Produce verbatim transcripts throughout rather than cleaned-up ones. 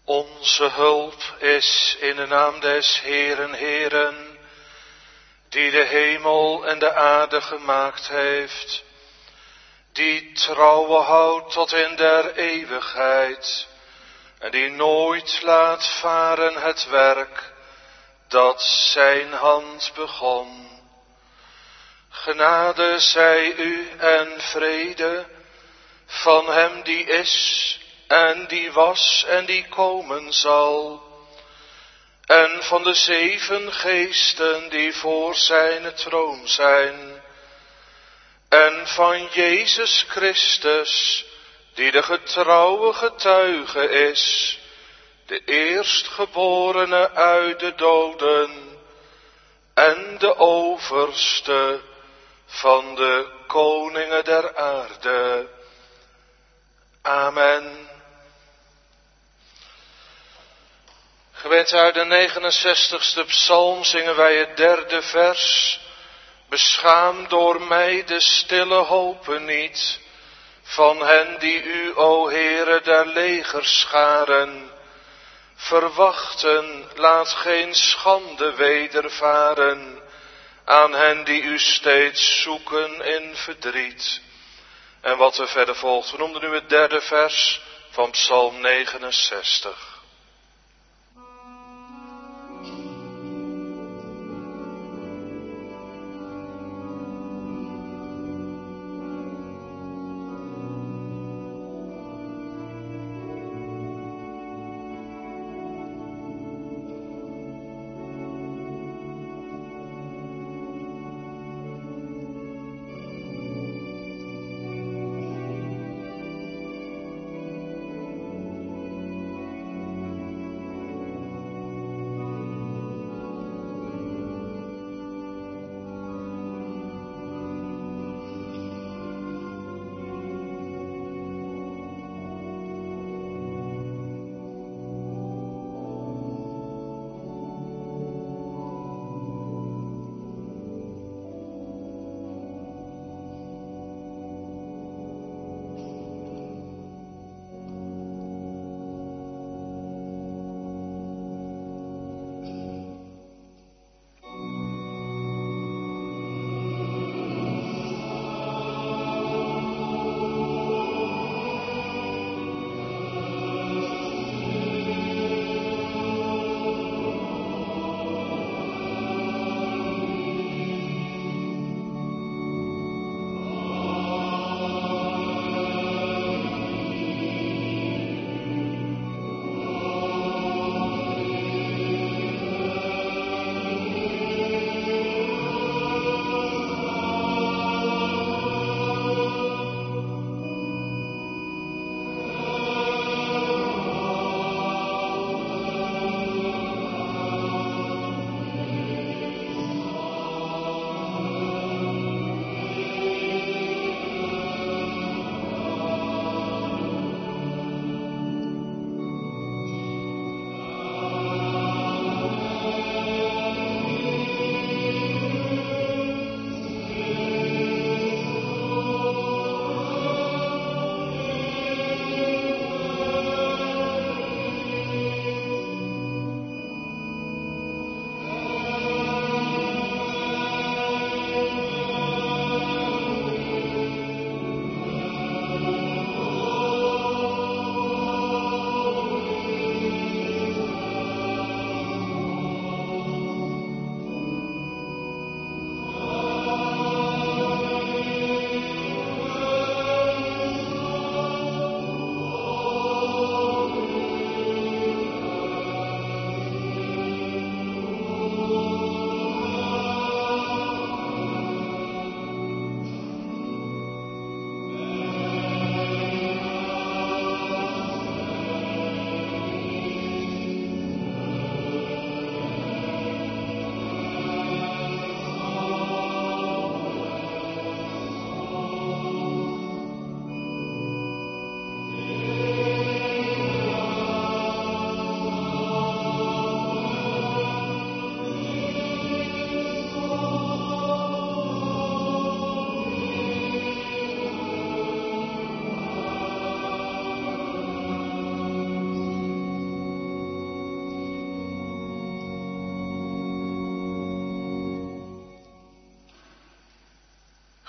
Onze hulp is in de naam des Heeren, Heeren, die de hemel en de aarde gemaakt heeft, die trouwe houdt tot in der eeuwigheid, en die nooit laat varen het werk dat zijn hand begon. Genade zij u en vrede van hem die is en die was en die komen zal, en van de zeven geesten die voor zijn troon zijn, en van Jezus Christus, die de getrouwe getuige is, de eerstgeborene uit de doden, en de overste van de koningen der aarde. Amen. Gewend uit de negenenzestigste psalm zingen wij het derde vers. Beschaam door mij de stille hopen niet, van hen die u, o Heere der legerscharen, verwachten, laat geen schande wedervaren aan hen die u steeds zoeken in verdriet. En wat er verder volgt, we noemden nu het derde vers van psalm negenenzestig.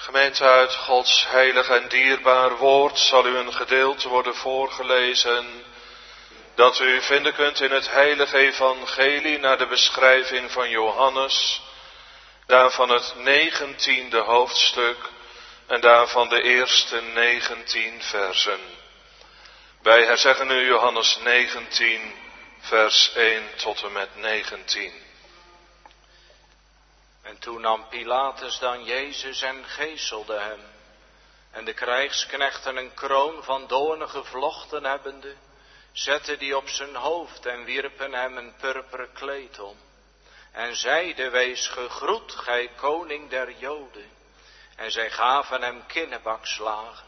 Gemeente, uit Gods heilig en dierbaar woord zal u een gedeelte worden voorgelezen dat u vinden kunt in het heilige evangelie naar de beschrijving van Johannes, daarvan het negentiende hoofdstuk en daarvan de eerste negentien versen. Wij herzeggen nu Johannes negentien, vers één tot en met negentien. En toen nam Pilatus dan Jezus en geeselde hem. En de krijgsknechten een kroon van doornen gevlochten hebbende, zetten die op zijn hoofd en wierpen hem een purperen kleed om. En zeiden, wees gegroet, gij koning der Joden. En zij gaven hem kinnebakslagen.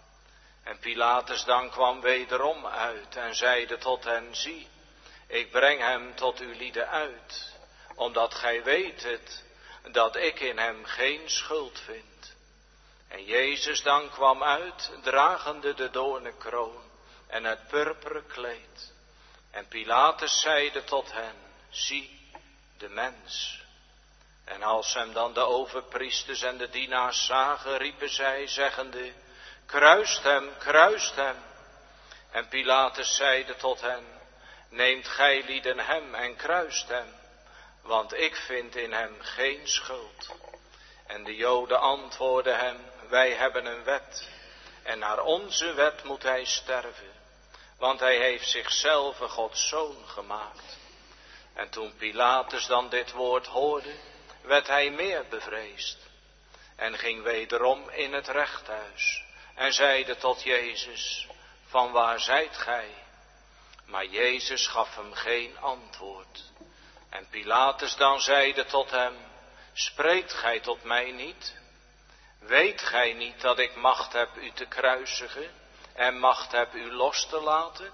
En Pilatus dan kwam wederom uit en zeide tot hen, zie, ik breng hem tot uw lieden uit, omdat gij weet het, dat ik in hem geen schuld vind. En Jezus dan kwam uit, dragende de doornenkroon en het purperen kleed. En Pilatus zeide tot hen, zie, de mens. En als hem dan de overpriesters en de dienaars zagen, riepen zij, zeggende, kruist hem, kruist hem. En Pilatus zeide tot hen, neemt gij lieden hem en kruist hem, want ik vind in hem geen schuld. En de Joden antwoordden hem, wij hebben een wet, en naar onze wet moet hij sterven, want hij heeft zichzelf Gods zoon gemaakt. En toen Pilatus dan dit woord hoorde, werd hij meer bevreesd, en ging wederom in het rechthuis, en zeide tot Jezus, van waar zijt gij? Maar Jezus gaf hem geen antwoord. En Pilatus dan zeide tot hem, spreekt gij tot mij niet? Weet gij niet dat ik macht heb u te kruisigen en macht heb u los te laten?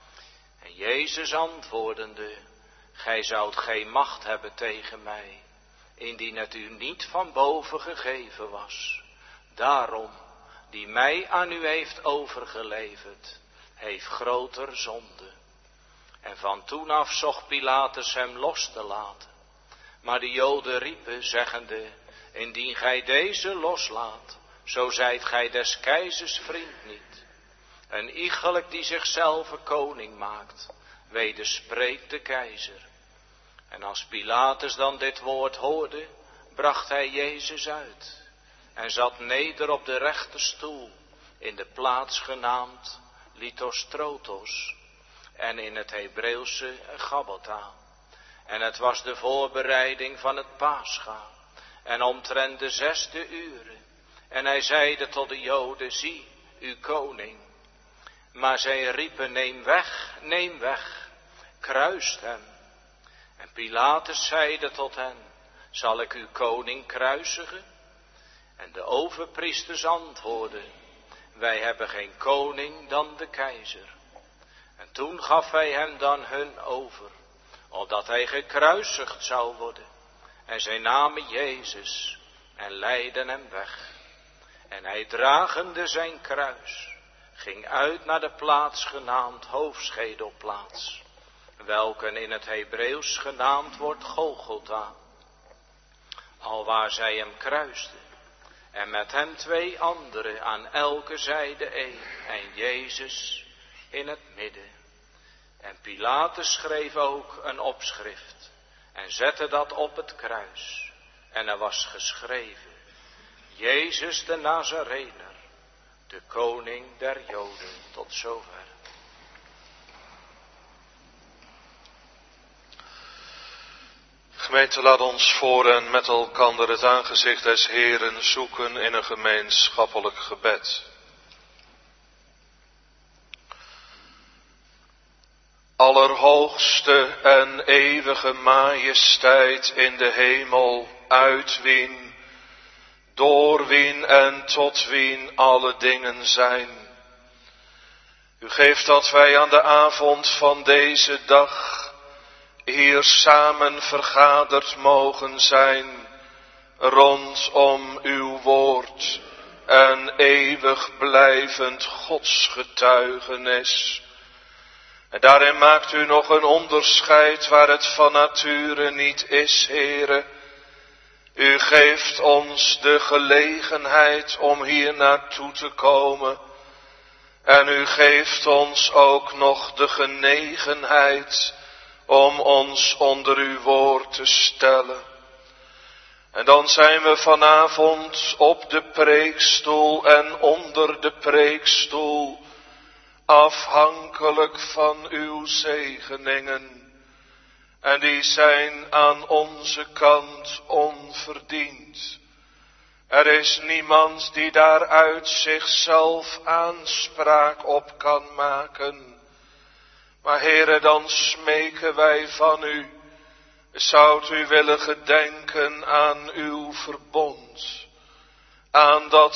En Jezus antwoordende, gij zoudt geen macht hebben tegen mij, indien het u niet van boven gegeven was. Daarom, die mij aan u heeft overgeleverd, heeft groter zonde. En van toen af zocht Pilatus hem los te laten. Maar de Joden riepen, zeggende, indien gij deze loslaat, zo zijt gij des keizers vriend niet. Een iegelijk die zichzelf koning maakt, wederspreekt de keizer. En als Pilatus dan dit woord hoorde, bracht hij Jezus uit. En zat neder op de rechterstoel, in de plaats genaamd Lithostrotos. En in het Hebreeuwse Gabbatha. En het was de voorbereiding van het Pascha. En omtrent de zesde uren. En hij zeide tot de Joden, zie, uw koning. Maar zij riepen, neem weg, neem weg, kruist hem. En Pilatus zeide tot hen, zal ik uw koning kruisigen? En de overpriesters antwoordden, wij hebben geen koning dan de keizer. En toen gaf hij hem dan hun over, opdat hij gekruisigd zou worden. En zij namen Jezus en leidden hem weg. En hij dragende zijn kruis, ging uit naar de plaats genaamd Hoofdschedelplaats, welke in het Hebreeuws genaamd wordt Golgotha. Alwaar zij hem kruisten, en met hem twee anderen aan elke zijde een, en Jezus in het midden. En Pilatus schreef ook een opschrift en zette dat op het kruis. En er was geschreven, Jezus de Nazarener, de koning der Joden. Tot zover. Gemeente, laat ons voor en met elkander het aangezicht des Heeren zoeken in een gemeenschappelijk gebed. Allerhoogste en eeuwige majesteit in de hemel, uit wien, door wien en tot wien alle dingen zijn. U geeft dat wij aan de avond van deze dag hier samen vergaderd mogen zijn rondom uw woord en eeuwig blijvend godsgetuigenis. En daarin maakt u nog een onderscheid waar het van nature niet is, Heere. U geeft ons de gelegenheid om hier naartoe te komen. En u geeft ons ook nog de genegenheid om ons onder uw woord te stellen. En dan zijn we vanavond op de preekstoel en onder de preekstoel afhankelijk van uw zegeningen. En die zijn aan onze kant onverdiend. Er is niemand die daar uit zichzelf aanspraak op kan maken. Maar Heere, dan smeken wij van u. Zoudt u willen gedenken aan uw verbond. Aan dat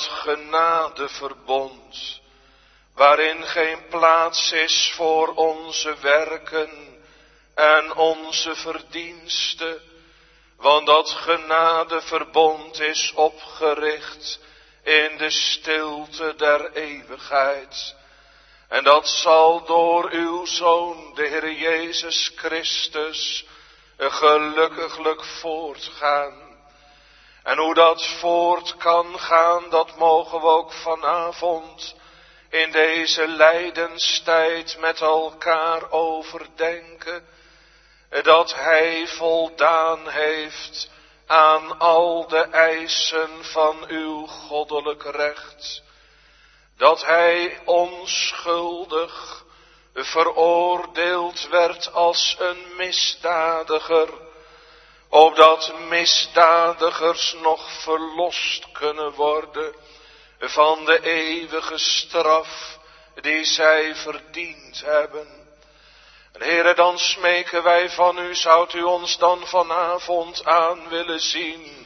genadeverbond. Waarin geen plaats is voor onze werken en onze verdiensten. Want dat genadeverbond is opgericht in de stilte der eeuwigheid. En dat zal door uw Zoon, de Heer Jezus Christus, gelukkiglijk voortgaan. En hoe dat voort kan gaan, dat mogen we ook vanavond in deze lijdenstijd met elkaar overdenken. Dat hij voldaan heeft aan al de eisen van uw goddelijk recht. Dat hij onschuldig veroordeeld werd als een misdadiger, opdat misdadigers nog verlost kunnen worden van de eeuwige straf die zij verdiend hebben. En Heere, dan smeken wij van u, zoudt u ons dan vanavond aan willen zien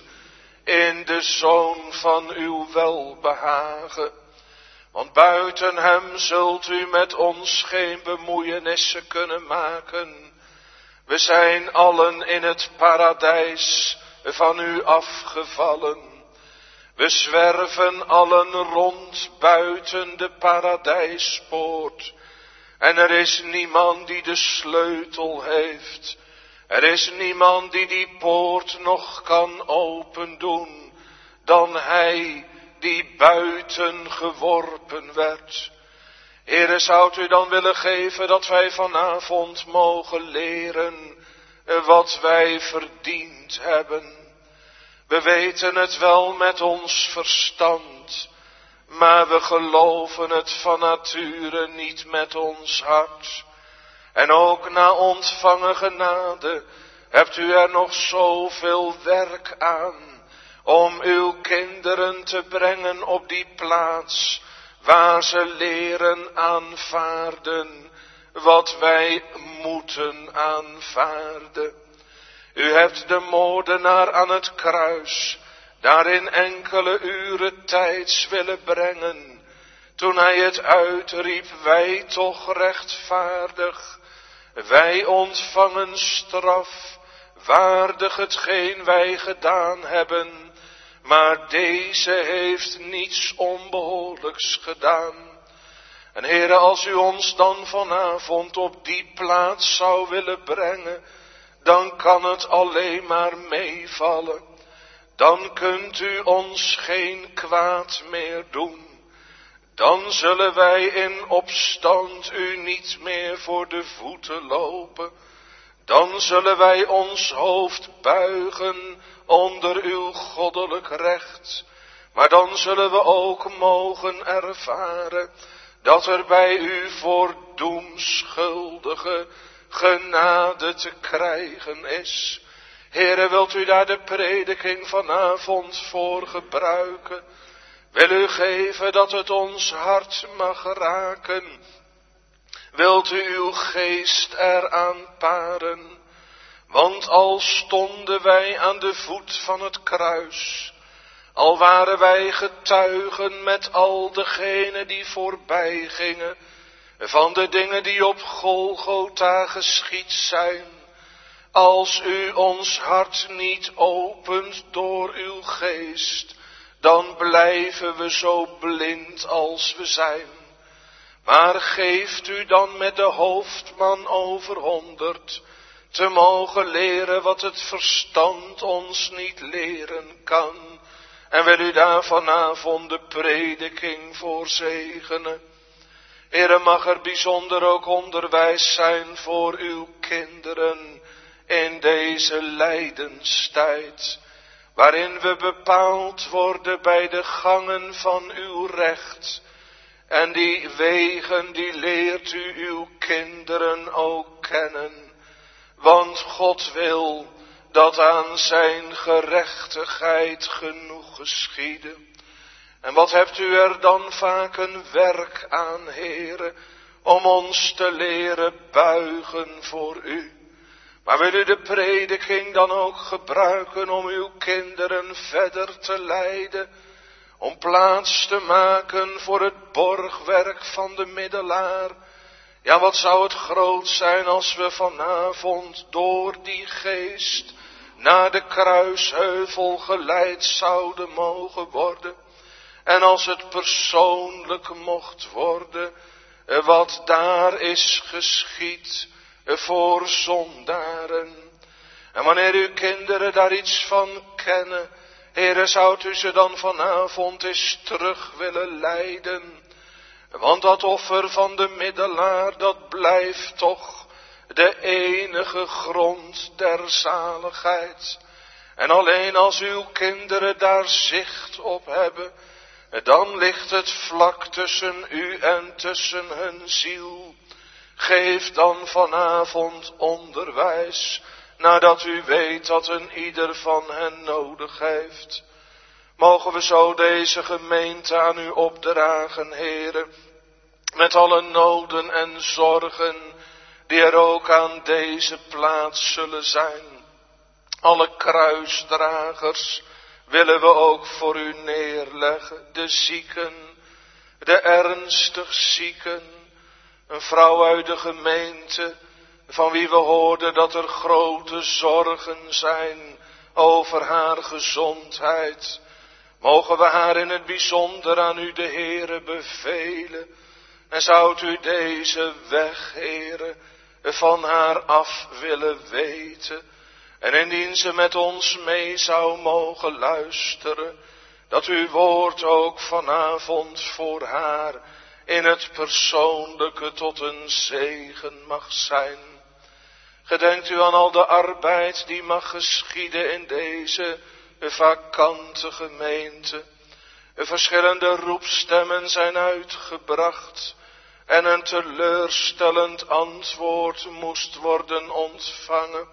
in de Zoon van uw welbehagen. Want buiten hem zult u met ons geen bemoeienissen kunnen maken. We zijn allen in het paradijs van u afgevallen. We zwerven allen rond buiten de paradijspoort. En er is niemand die de sleutel heeft. Er is niemand die die poort nog kan opendoen dan hij die buiten geworpen werd. Heere, zoudt u dan willen geven dat wij vanavond mogen leren wat wij verdiend hebben. We weten het wel met ons verstand, maar we geloven het van nature niet met ons hart. En ook na ontvangen genade hebt u er nog zoveel werk aan om uw kinderen te brengen op die plaats waar ze leren aanvaarden wat wij moeten aanvaarden. U hebt de moordenaar aan het kruis daarin enkele uren tijds willen brengen, toen hij het uitriep, wij toch rechtvaardig, wij ontvangen straf, waardig hetgeen wij gedaan hebben, maar deze heeft niets onbehoorlijks gedaan. En Heere, als u ons dan vanavond op die plaats zou willen brengen, dan kan het alleen maar meevallen. Dan kunt u ons geen kwaad meer doen. Dan zullen wij in opstand u niet meer voor de voeten lopen. Dan zullen wij ons hoofd buigen onder uw goddelijk recht. Maar dan zullen we ook mogen ervaren dat er bij u voor doemschuldige genade te krijgen is. Heere, wilt u daar de prediking vanavond voor gebruiken? Wil u geven dat het ons hart mag raken? Wilt u uw geest eraan paren? Want al stonden wij aan de voet van het kruis, al waren wij getuigen met al degenen die voorbij gingen, van de dingen die op Golgotha geschied zijn, als u ons hart niet opent door uw geest, dan blijven we zo blind als we zijn. Maar geeft u dan met de hoofdman over honderd te mogen leren wat het verstand ons niet leren kan. En wil u daar vanavond de prediking voor zegenen. Heere, mag er bijzonder ook onderwijs zijn voor uw kinderen in deze lijdenstijd, waarin we bepaald worden bij de gangen van uw recht. En die wegen, die leert u uw kinderen ook kennen. Want God wil dat aan zijn gerechtigheid genoeg geschiede. En wat hebt u er dan vaak een werk aan, Heere, om ons te leren buigen voor u. Maar wil u de prediking dan ook gebruiken om uw kinderen verder te leiden, om plaats te maken voor het borgwerk van de middelaar. Ja, wat zou het groot zijn als we vanavond door die geest naar de kruisheuvel geleid zouden mogen worden. En als het persoonlijk mocht worden, wat daar is geschied voor zondaren. En wanneer uw kinderen daar iets van kennen, Heere, zou u ze dan vanavond eens terug willen leiden. Want dat offer van de middelaar, dat blijft toch de enige grond der zaligheid. En alleen als uw kinderen daar zicht op hebben, dan ligt het vlak tussen u en tussen hun ziel. Geef dan vanavond onderwijs, nadat u weet dat een ieder van hen nodig heeft. Mogen we zo deze gemeente aan u opdragen, Heere, met alle noden en zorgen die er ook aan deze plaats zullen zijn. Alle kruisdragers willen we ook voor u neerleggen, de zieken, de ernstig zieken, een vrouw uit de gemeente, van wie we hoorden dat er grote zorgen zijn over haar gezondheid. Mogen we haar in het bijzonder aan u, de Heere, bevelen. En zoudt u deze weg, Heere, van haar af willen weten. En indien ze met ons mee zou mogen luisteren, dat uw woord ook vanavond voor haar in het persoonlijke tot een zegen mag zijn. Gedenkt u aan al de arbeid die mag geschieden in deze vakante gemeente. Verschillende roepstemmen zijn uitgebracht en een teleurstellend antwoord moest worden ontvangen.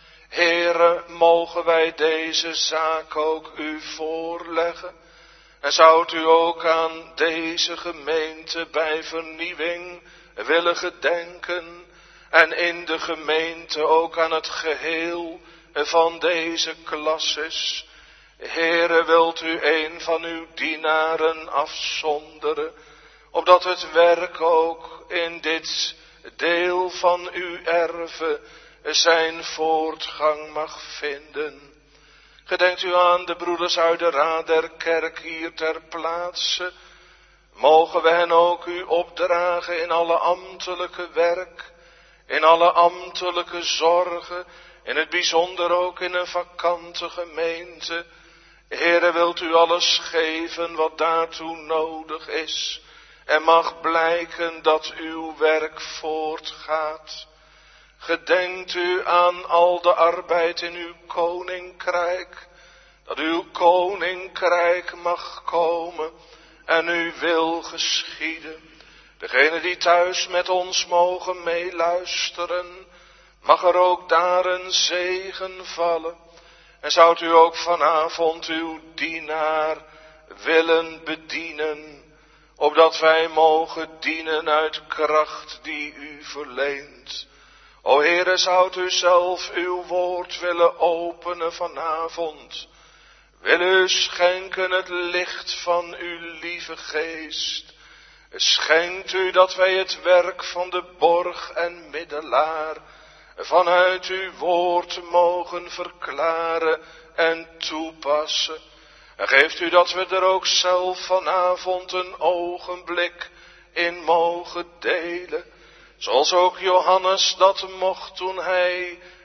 Heere, mogen wij deze zaak ook u voorleggen. En zoudt u ook aan deze gemeente bij vernieuwing willen gedenken. En in de gemeente ook aan het geheel van deze klasses. Heere, wilt u een van uw dienaren afzonderen, opdat het werk ook in dit deel van uw erve zijn voortgang mag vinden. Gedenkt u aan de broeders uit de raad der kerk hier ter plaatse. Mogen we hen ook u opdragen in alle ambtelijke werk, in alle ambtelijke zorgen, in het bijzonder ook in een vakante gemeente. Heere, wilt u alles geven wat daartoe nodig is, en mag blijken dat uw werk voortgaat. Gedenkt u aan al de arbeid in uw koninkrijk, dat uw koninkrijk mag komen en uw wil geschieden. Degene die thuis met ons mogen meeluisteren, mag er ook daar een zegen vallen. En zoudt u ook vanavond uw dienaar willen bedienen, opdat wij mogen dienen uit kracht die u verleent. O Heere, zoudt u zelf uw woord willen openen vanavond. Wil u schenken het licht van uw lieve geest. Schenkt u dat wij het werk van de borg en middelaar vanuit uw woord mogen verklaren en toepassen. En geeft u dat we er ook zelf vanavond een ogenblik in mogen delen. Zoals ook Johannes dat mocht toen hij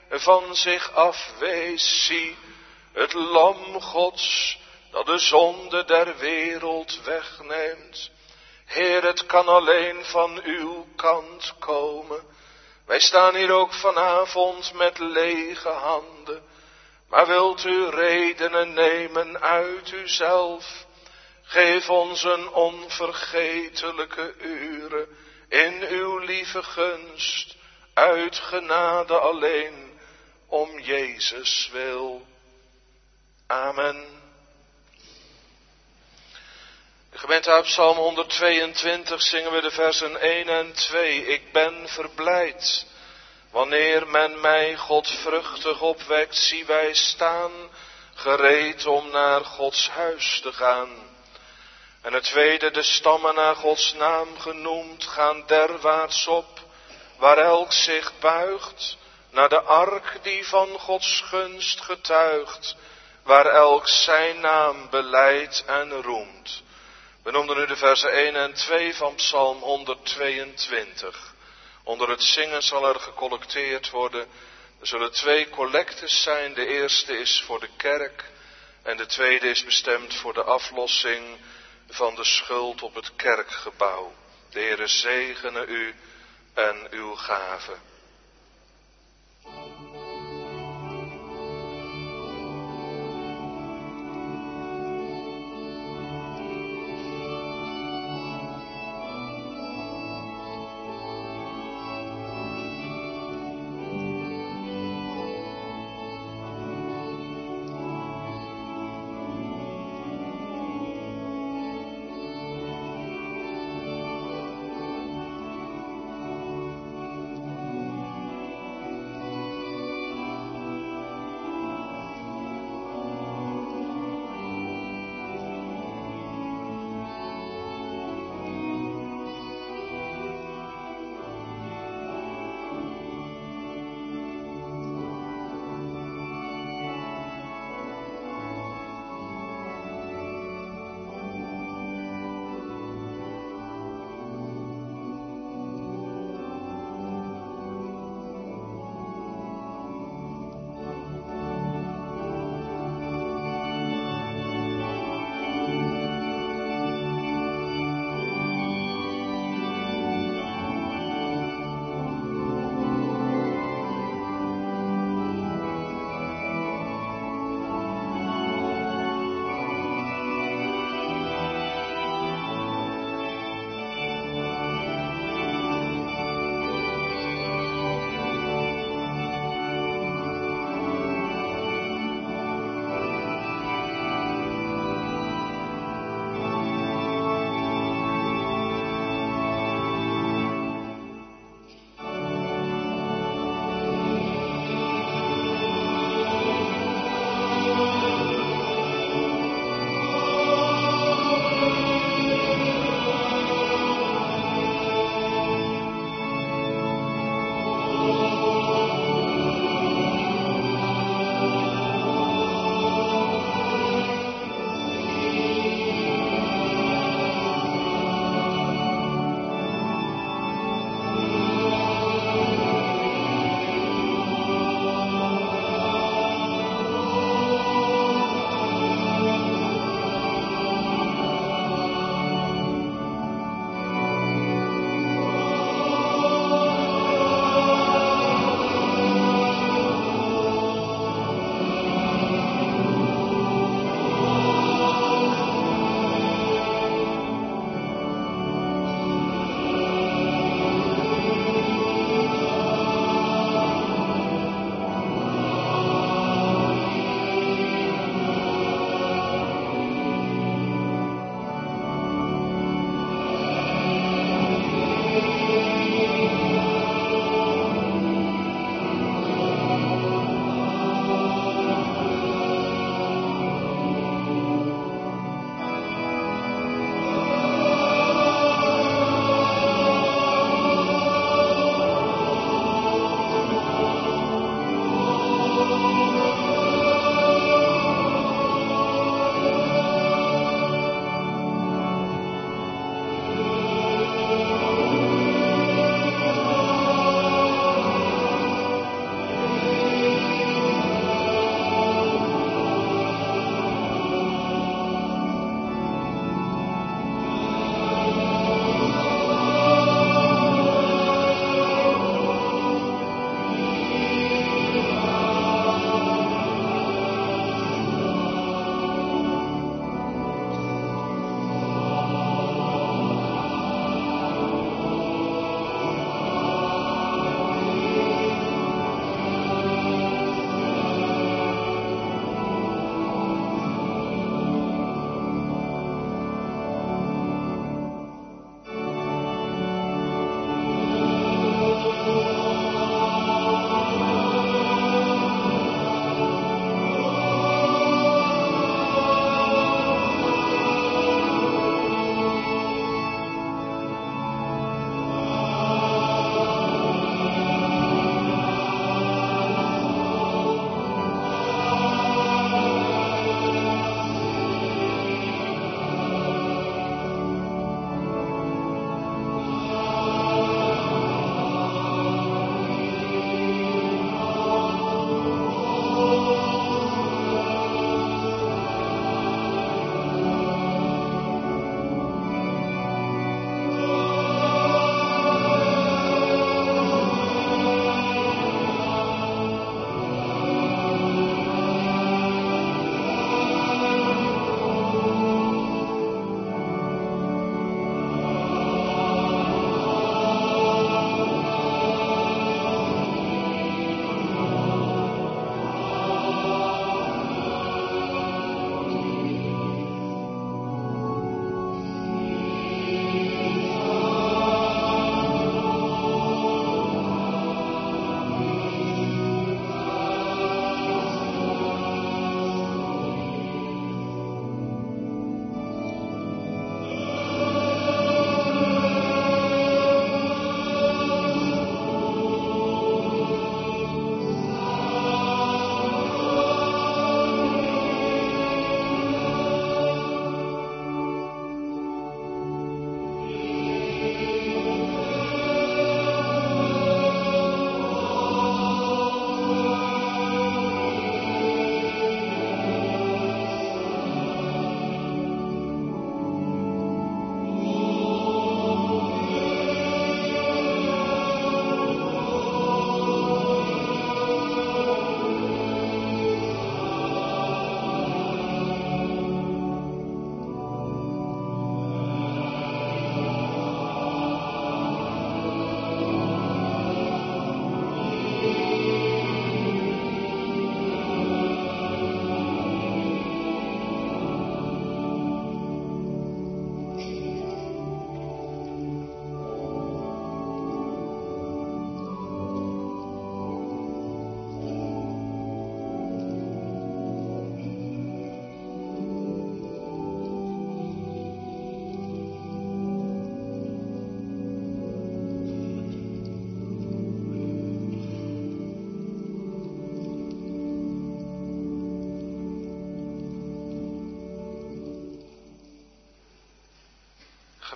van zich afwees. Zie, het lam Gods, dat de zonde der wereld wegneemt. Heer, het kan alleen van uw kant komen. Wij staan hier ook vanavond met lege handen. Maar wilt u redenen nemen uit uzelf? Geef ons een onvergetelijke uren in uw lieve gunst, uit genade alleen, om Jezus wil. Amen. De gemeente uit Psalm honderdtweeëntwintig zingen we de versen één en twee. Ik ben verblijd, wanneer men mij godvruchtig opwekt. Zie, wij staan gereed om naar Gods huis te gaan. En het tweede, de stammen naar Gods naam genoemd, gaan derwaarts op, waar elk zich buigt, naar de ark die van Gods gunst getuigt, waar elk zijn naam belijdt en roemt. We noemden nu de versen één en twee van Psalm honderdtweeëntwintig. Onder het zingen zal er gecollecteerd worden. Er zullen twee collectes zijn. De eerste is voor de kerk en de tweede is bestemd voor de aflossing van de schuld op het kerkgebouw. De Heere zegene u en uw gave.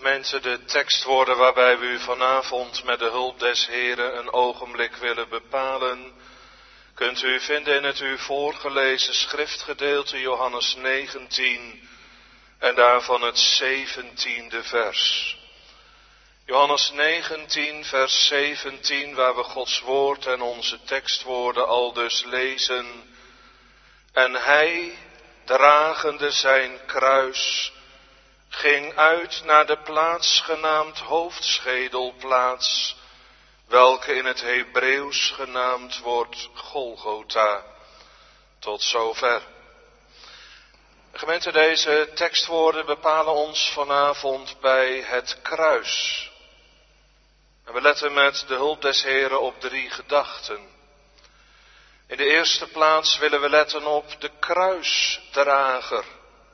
Gemeente, de tekstwoorden waarbij we u vanavond met de hulp des Heren een ogenblik willen bepalen, kunt u vinden in het u voorgelezen schriftgedeelte Johannes negentien en daarvan het zeventiende vers. Johannes negentien, vers zeventien, waar we Gods woord en onze tekstwoorden al dus lezen. En hij, dragende zijn kruis, ging uit naar de plaats genaamd hoofdschedelplaats, welke in het Hebreeuws genaamd wordt Golgotha. Tot zover. Gemeente, deze tekstwoorden bepalen ons vanavond bij het kruis. En we letten met de hulp des Heren op drie gedachten. In de eerste plaats willen we letten op de kruisdrager.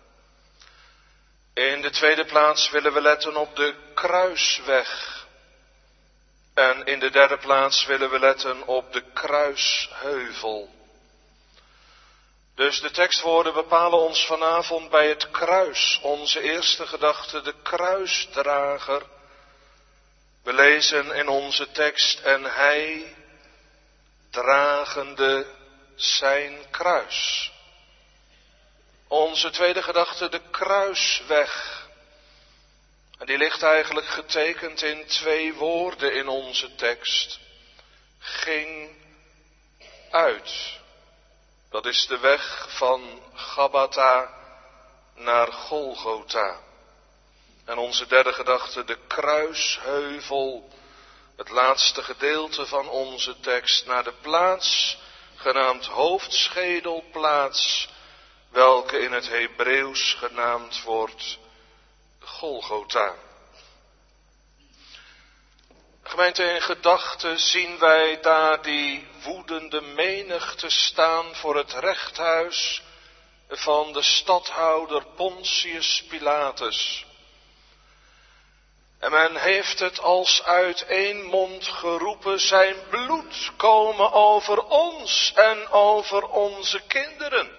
In de tweede plaats willen we letten op de kruisweg. En in de derde plaats willen we letten op de kruisheuvel. Dus de tekstwoorden bepalen ons vanavond bij het kruis. Onze eerste gedachte, de kruisdrager. We lezen in onze tekst, en hij, dragende zijn kruis. Onze tweede gedachte, de kruisweg. En die ligt eigenlijk getekend in twee woorden in onze tekst. Ging uit. Dat is de weg van Gabbatha naar Golgotha. En onze derde gedachte, de kruisheuvel. Het laatste gedeelte van onze tekst, naar de plaats genaamd hoofdschedelplaats, welke in het Hebreeuws genaamd wordt Golgotha. Gemeente, in gedachten zien wij daar die woedende menigte staan voor het rechthuis van de stadhouder Pontius Pilatus. En men heeft het als uit één mond geroepen, zijn bloed komen over ons en over onze kinderen.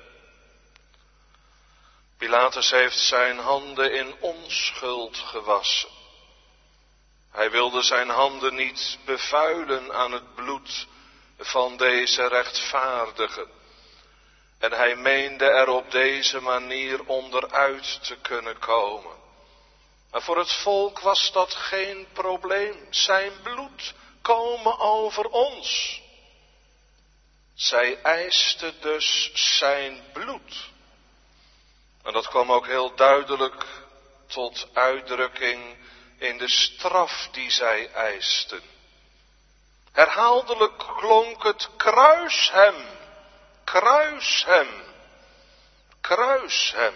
Pilatus heeft zijn handen in onschuld gewassen. Hij wilde zijn handen niet bevuilen aan het bloed van deze rechtvaardige. En hij meende er op deze manier onderuit te kunnen komen. Maar voor het volk was dat geen probleem. Zijn bloed komen over ons. Zij eiste dus zijn bloed. En dat kwam ook heel duidelijk tot uitdrukking in de straf die zij eisten. Herhaaldelijk klonk het: kruis hem, kruis hem, kruis hem.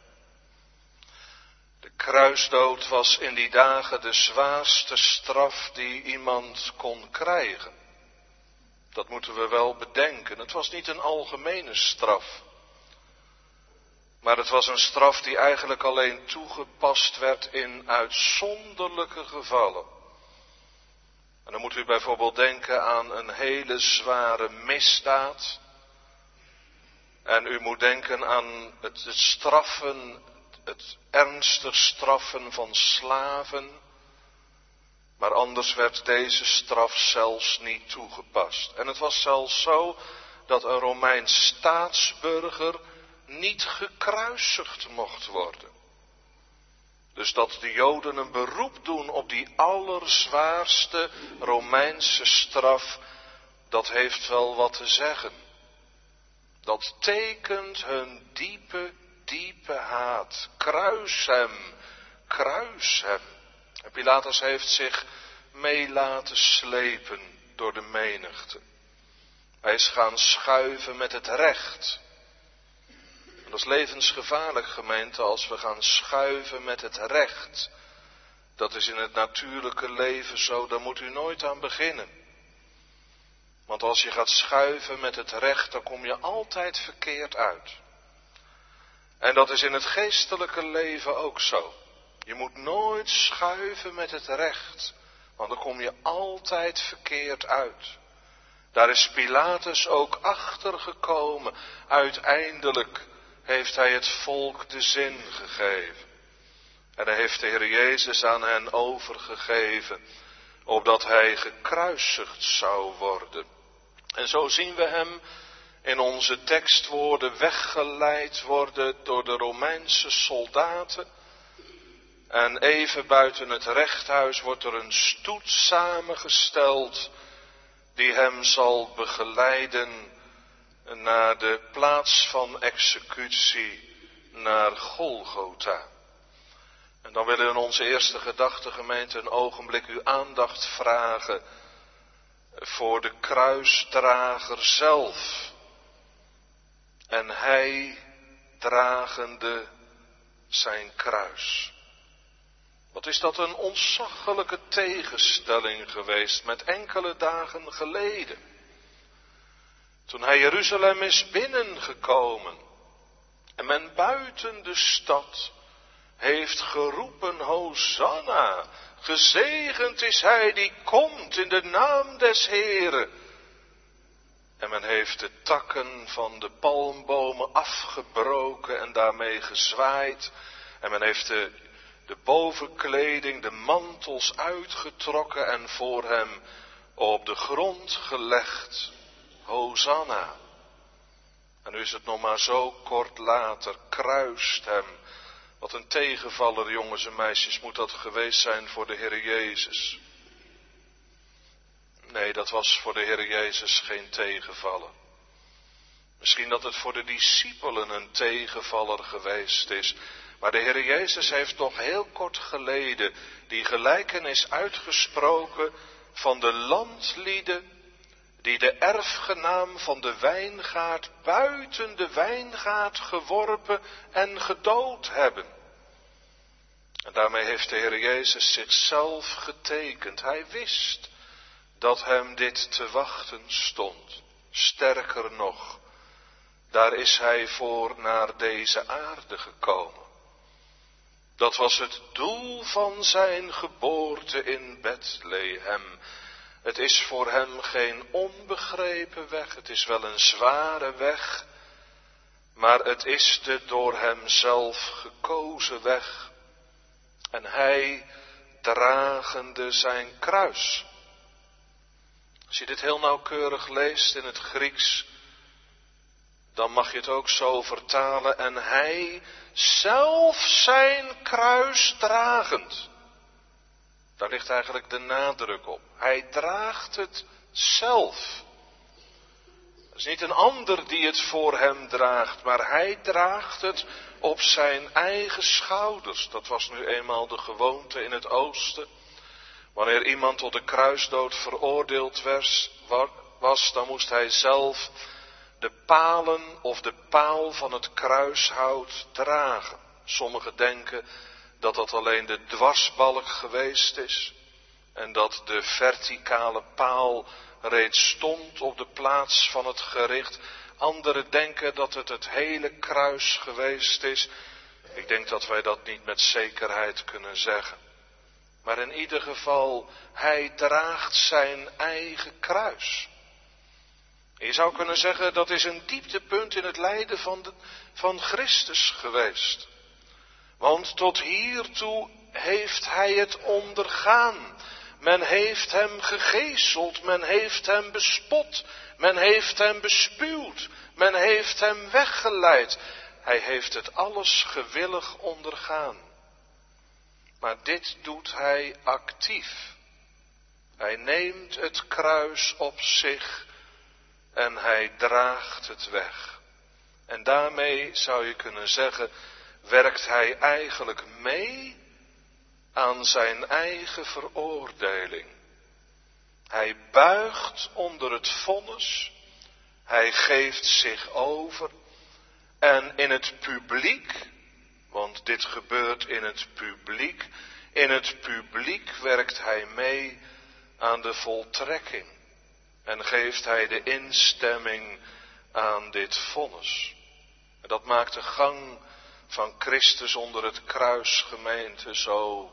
De kruisdood was in die dagen de zwaarste straf die iemand kon krijgen. Dat moeten we wel bedenken. Het was niet een algemene straf. Maar het was een straf die eigenlijk alleen toegepast werd in uitzonderlijke gevallen. En dan moet u bijvoorbeeld denken aan een hele zware misdaad. En u moet denken aan het, het straffen, het ernstig straffen van slaven. Maar anders werd deze straf zelfs niet toegepast. En het was zelfs zo dat een Romeins staatsburger niet gekruisigd mocht worden. Dus dat de Joden een beroep doen op die allerzwaarste Romeinse straf, dat heeft wel wat te zeggen. Dat tekent hun diepe, diepe haat. Kruis hem, kruis hem. En Pilatus heeft zich mee laten slepen door de menigte. Hij is gaan schuiven met het recht. En dat is levensgevaarlijk, gemeente, als we gaan schuiven met het recht. Dat is in het natuurlijke leven zo, daar moet u nooit aan beginnen. Want als je gaat schuiven met het recht, dan kom je altijd verkeerd uit. En dat is in het geestelijke leven ook zo. Je moet nooit schuiven met het recht, want dan kom je altijd verkeerd uit. Daar is Pilatus ook achter gekomen. Uiteindelijk heeft hij het volk de zin gegeven. En hij heeft de Heer Jezus aan hen overgegeven, opdat hij gekruisigd zou worden. En zo zien we hem in onze tekstwoorden weggeleid worden door de Romeinse soldaten. En even buiten het rechthuis wordt er een stoet samengesteld die hem zal begeleiden naar de plaats van executie, naar Golgotha. En dan willen we in onze eerste gedachtegemeente een ogenblik uw aandacht vragen voor de kruisdrager zelf. En hij dragende zijn kruis. Wat is dat een ontzaglijke tegenstelling geweest met enkele dagen geleden. Toen hij Jeruzalem is binnengekomen en men buiten de stad heeft geroepen, Hosanna, gezegend is hij die komt in de naam des Heren. En men heeft de takken van de palmbomen afgebroken en daarmee gezwaaid. En men heeft de, de bovenkleding, de mantels uitgetrokken en voor hem op de grond gelegd. Hosanna. En nu is het nog maar zo kort later, kruist hem. Wat een tegenvaller, jongens en meisjes, moet dat geweest zijn voor de Heer Jezus. Nee, dat was voor de Heer Jezus geen tegenvaller. Misschien dat het voor de discipelen een tegenvaller geweest is. Maar de Heer Jezus heeft nog heel kort geleden die gelijkenis uitgesproken van de landlieden die de erfgenaam van de wijngaard buiten de wijngaard geworpen en gedood hebben. En daarmee heeft de Heer Jezus zichzelf getekend. Hij wist dat hem dit te wachten stond. Sterker nog, daar is hij voor naar deze aarde gekomen. Dat was het doel van zijn geboorte in Bethlehem. Het is voor hem geen onbegrepen weg, het is wel een zware weg, maar het is de door hem zelf gekozen weg. En hij dragende zijn kruis. Als je dit heel nauwkeurig leest in het Grieks, dan mag je het ook zo vertalen. En hij zelf zijn kruis dragend. Daar ligt eigenlijk de nadruk op. Hij draagt het zelf. Het is niet een ander die het voor hem draagt, maar hij draagt het op zijn eigen schouders. Dat was nu eenmaal de gewoonte in het oosten. Wanneer iemand tot de kruisdood veroordeeld was, dan moest hij zelf de palen of de paal van het kruishout dragen. Sommigen denken dat dat alleen de dwarsbalk geweest is en dat de verticale paal reeds stond op de plaats van het gericht. Anderen denken dat het het hele kruis geweest is. Ik denk dat wij dat niet met zekerheid kunnen zeggen. Maar in ieder geval, hij draagt zijn eigen kruis. Je zou kunnen zeggen, dat is een dieptepunt in het lijden van, de, van Christus geweest. Want tot hiertoe heeft hij het ondergaan. Men heeft hem gegezeld, men heeft hem bespot, men heeft hem bespuwd, men heeft hem weggeleid. Hij heeft het alles gewillig ondergaan. Maar dit doet hij actief. Hij neemt het kruis op zich en hij draagt het weg. En daarmee zou je kunnen zeggen, werkt hij eigenlijk mee aan zijn eigen veroordeling. Hij buigt onder het vonnis, hij geeft zich over en in het publiek, want dit gebeurt in het publiek, in het publiek werkt hij mee aan de voltrekking en geeft hij de instemming aan dit vonnis. En dat maakt de gang van Christus onder het kruis, gemeente, zo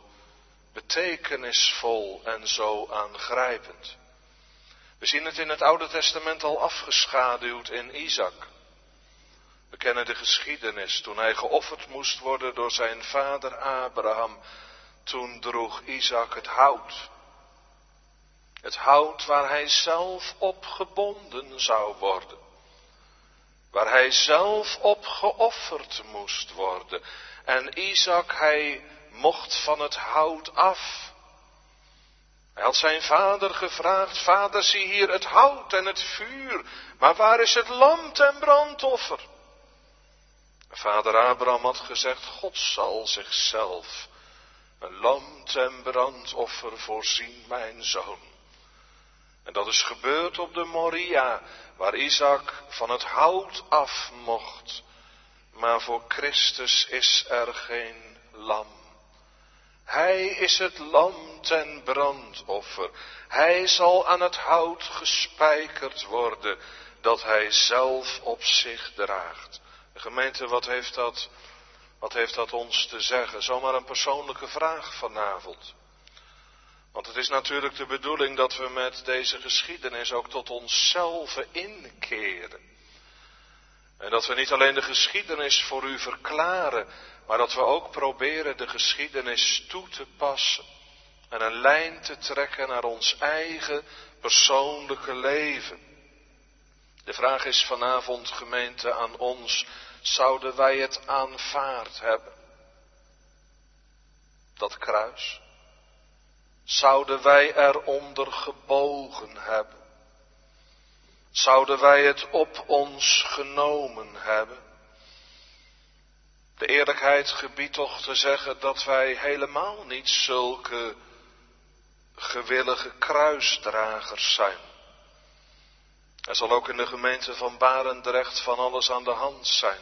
betekenisvol en zo aangrijpend. We zien het in het Oude Testament al afgeschaduwd in Isaac. We kennen de geschiedenis. Toen hij geofferd moest worden door zijn vader Abraham, toen droeg Isaac het hout. Het hout waar hij zelf op gebonden zou worden. Waar hij zelf op geofferd moest worden. En Isaac, hij mocht van het hout af. Hij had zijn vader gevraagd: vader, zie hier het hout en het vuur, maar waar is het lam ten brandoffer? Vader Abraham had gezegd: God zal zichzelf een lam ten brandoffer voorzien, mijn zoon. En dat is gebeurd op de Moria, waar Isaac van het hout af mocht. Maar voor Christus is er geen lam. Hij is het lam ten brandoffer. Hij zal aan het hout gespijkerd worden, dat hij zelf op zich draagt. De gemeente, wat heeft dat, wat heeft dat ons te zeggen? Zomaar een persoonlijke vraag vanavond. Want het is natuurlijk de bedoeling dat we met deze geschiedenis ook tot onszelf inkeren. En dat we niet alleen de geschiedenis voor u verklaren, maar dat we ook proberen de geschiedenis toe te passen. En een lijn te trekken naar ons eigen persoonlijke leven. De vraag is vanavond, gemeente, aan ons: zouden wij het aanvaard hebben? Dat kruis? Zouden wij eronder gebogen hebben? Zouden wij het op ons genomen hebben? De eerlijkheid gebiedt toch te zeggen dat wij helemaal niet zulke gewillige kruisdragers zijn. Er zal ook in de gemeente van Barendrecht van alles aan de hand zijn.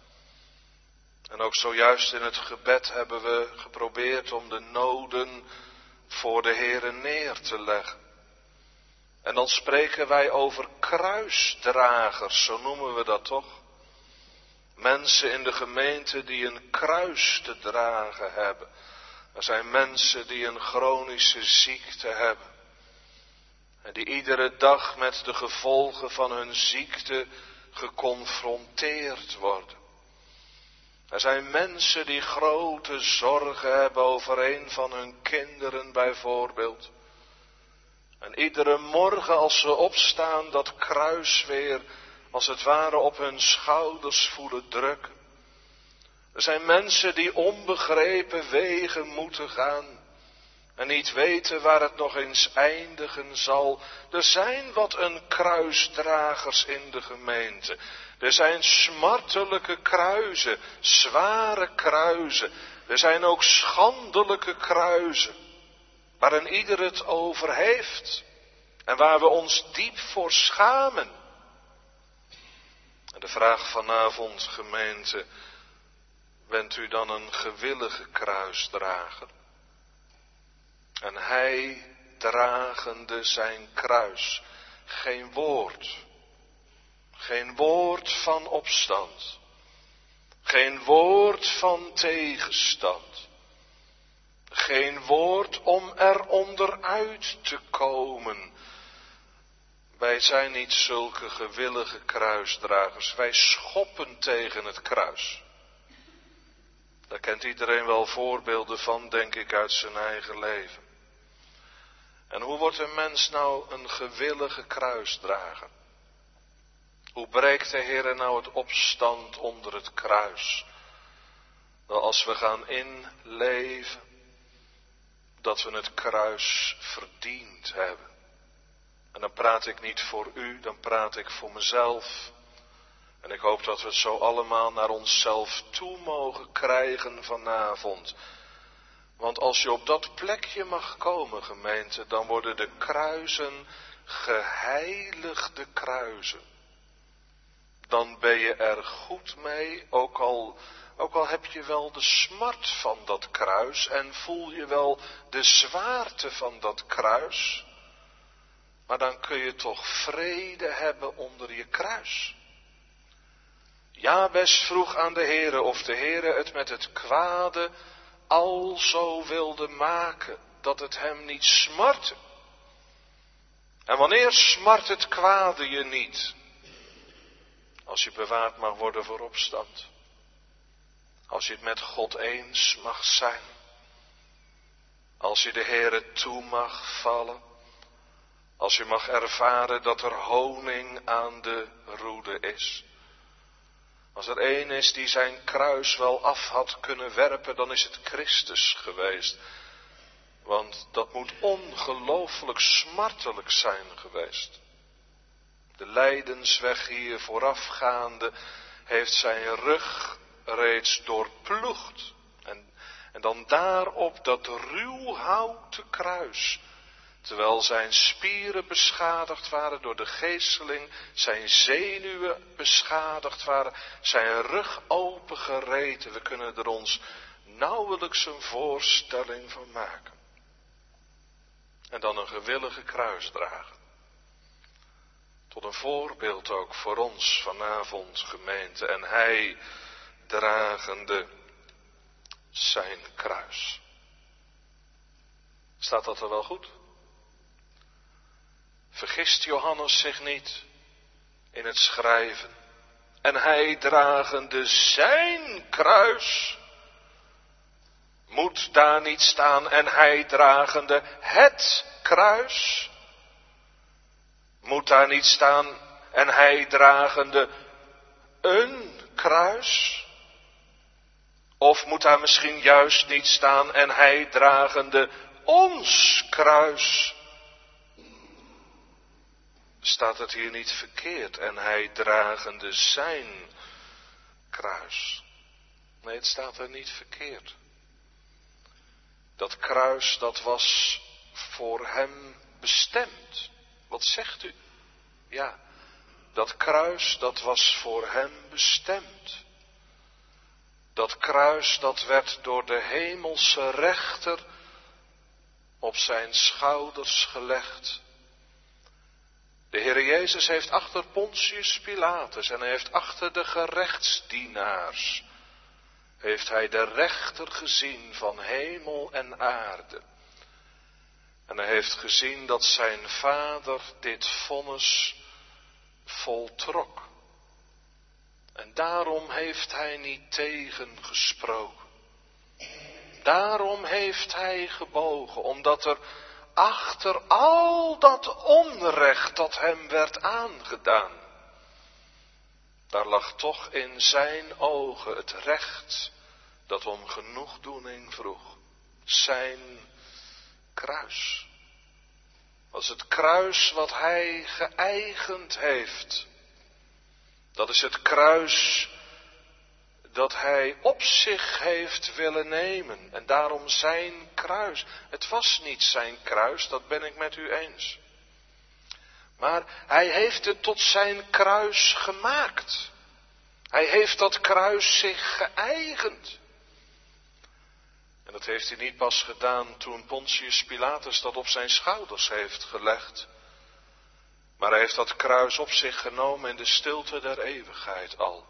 En ook zojuist in het gebed hebben we geprobeerd om de noden voor de Heere neer te leggen. En dan spreken wij over kruisdragers, zo noemen we dat toch? Mensen in de gemeente die een kruis te dragen hebben. Er zijn mensen die een chronische ziekte hebben. En die iedere dag met de gevolgen van hun ziekte geconfronteerd worden. Er zijn mensen die grote zorgen hebben over een van hun kinderen bijvoorbeeld. En iedere morgen als ze opstaan dat kruis weer als het ware op hun schouders voelen drukken. Er zijn mensen die onbegrepen wegen moeten gaan en niet weten waar het nog eens eindigen zal. Er zijn wat een kruisdragers in de gemeente. Er zijn smartelijke kruizen, zware kruizen. Er zijn ook schandelijke kruizen, waar een ieder het over heeft en waar we ons diep voor schamen. En de vraag vanavond, gemeente: bent u dan een gewillige kruisdrager? En hij dragende zijn kruis, geen woord, geen woord van opstand, geen woord van tegenstand, geen woord om er onderuit te komen. Wij zijn niet zulke gewillige kruisdragers, wij schoppen tegen het kruis. Daar kent iedereen wel voorbeelden van, denk ik, uit zijn eigen leven. En hoe wordt een mens nou een gewillige kruisdrager? Hoe breekt de Heer nou het opstand onder het kruis? Wel, als we gaan inleven dat we het kruis verdiend hebben. En dan praat ik niet voor u, dan praat ik voor mezelf. En ik hoop dat we het zo allemaal naar onszelf toe mogen krijgen vanavond. Want als je op dat plekje mag komen, gemeente, dan worden de kruisen geheiligde kruisen. Dan ben je er goed mee, ook al, ook al heb je wel de smart van dat kruis en voel je wel de zwaarte van dat kruis. Maar dan kun je toch vrede hebben onder je kruis. Jabes vroeg aan de Heere of de Heere het met het kwade al zo wilde maken, dat het hem niet smartte. En wanneer smart het kwade je niet? Als je bewaard mag worden voor opstand. Als je het met God eens mag zijn. Als je de Heere toe mag vallen. Als je mag ervaren dat er honing aan de roede is. Als er één is die zijn kruis wel af had kunnen werpen, dan is het Christus geweest. Want dat moet ongelooflijk smartelijk zijn geweest. De lijdensweg hier voorafgaande heeft zijn rug reeds doorploegd. En, en dan daarop dat ruwhouten kruis. Terwijl zijn spieren beschadigd waren door de geeseling, zijn zenuwen beschadigd waren, zijn rug opengereten. We kunnen er ons nauwelijks een voorstelling van maken. En dan een gewillige kruis dragen. Tot een voorbeeld ook voor ons vanavond, gemeente. En hij dragende zijn kruis. Staat dat er wel goed? Vergist Johannes zich niet in het schrijven. En hij dragende zijn kruis. Moet daar niet staan en hij dragende het kruis. Moet daar niet staan en hij dragende een kruis. Of moet daar misschien juist niet staan en hij dragende ons kruis. Staat het hier niet verkeerd en hij dragende zijn kruis. Nee, het staat er niet verkeerd. Dat kruis, dat was voor hem bestemd. Wat zegt u? Ja, dat kruis, dat was voor hem bestemd. Dat kruis, dat werd door de hemelse rechter op zijn schouders gelegd. De Heer Jezus heeft achter Pontius Pilatus en hij heeft achter de gerechtsdienaars, heeft hij de rechter gezien van hemel en aarde. En hij heeft gezien dat zijn vader dit vonnis voltrok. En daarom heeft hij niet tegengesproken. Daarom heeft hij gebogen, omdat er achter al dat onrecht dat hem werd aangedaan, daar lag toch in zijn ogen het recht dat om genoegdoening vroeg. Zijn kruis. Dat is het kruis wat hij geëigend heeft. Dat is het kruis dat hij op zich heeft willen nemen. En daarom zijn kruis. Het was niet zijn kruis, dat ben ik met u eens. Maar hij heeft het tot zijn kruis gemaakt. Hij heeft dat kruis zich geëigend. En dat heeft hij niet pas gedaan toen Pontius Pilatus dat op zijn schouders heeft gelegd. Maar hij heeft dat kruis op zich genomen in de stilte der eeuwigheid al.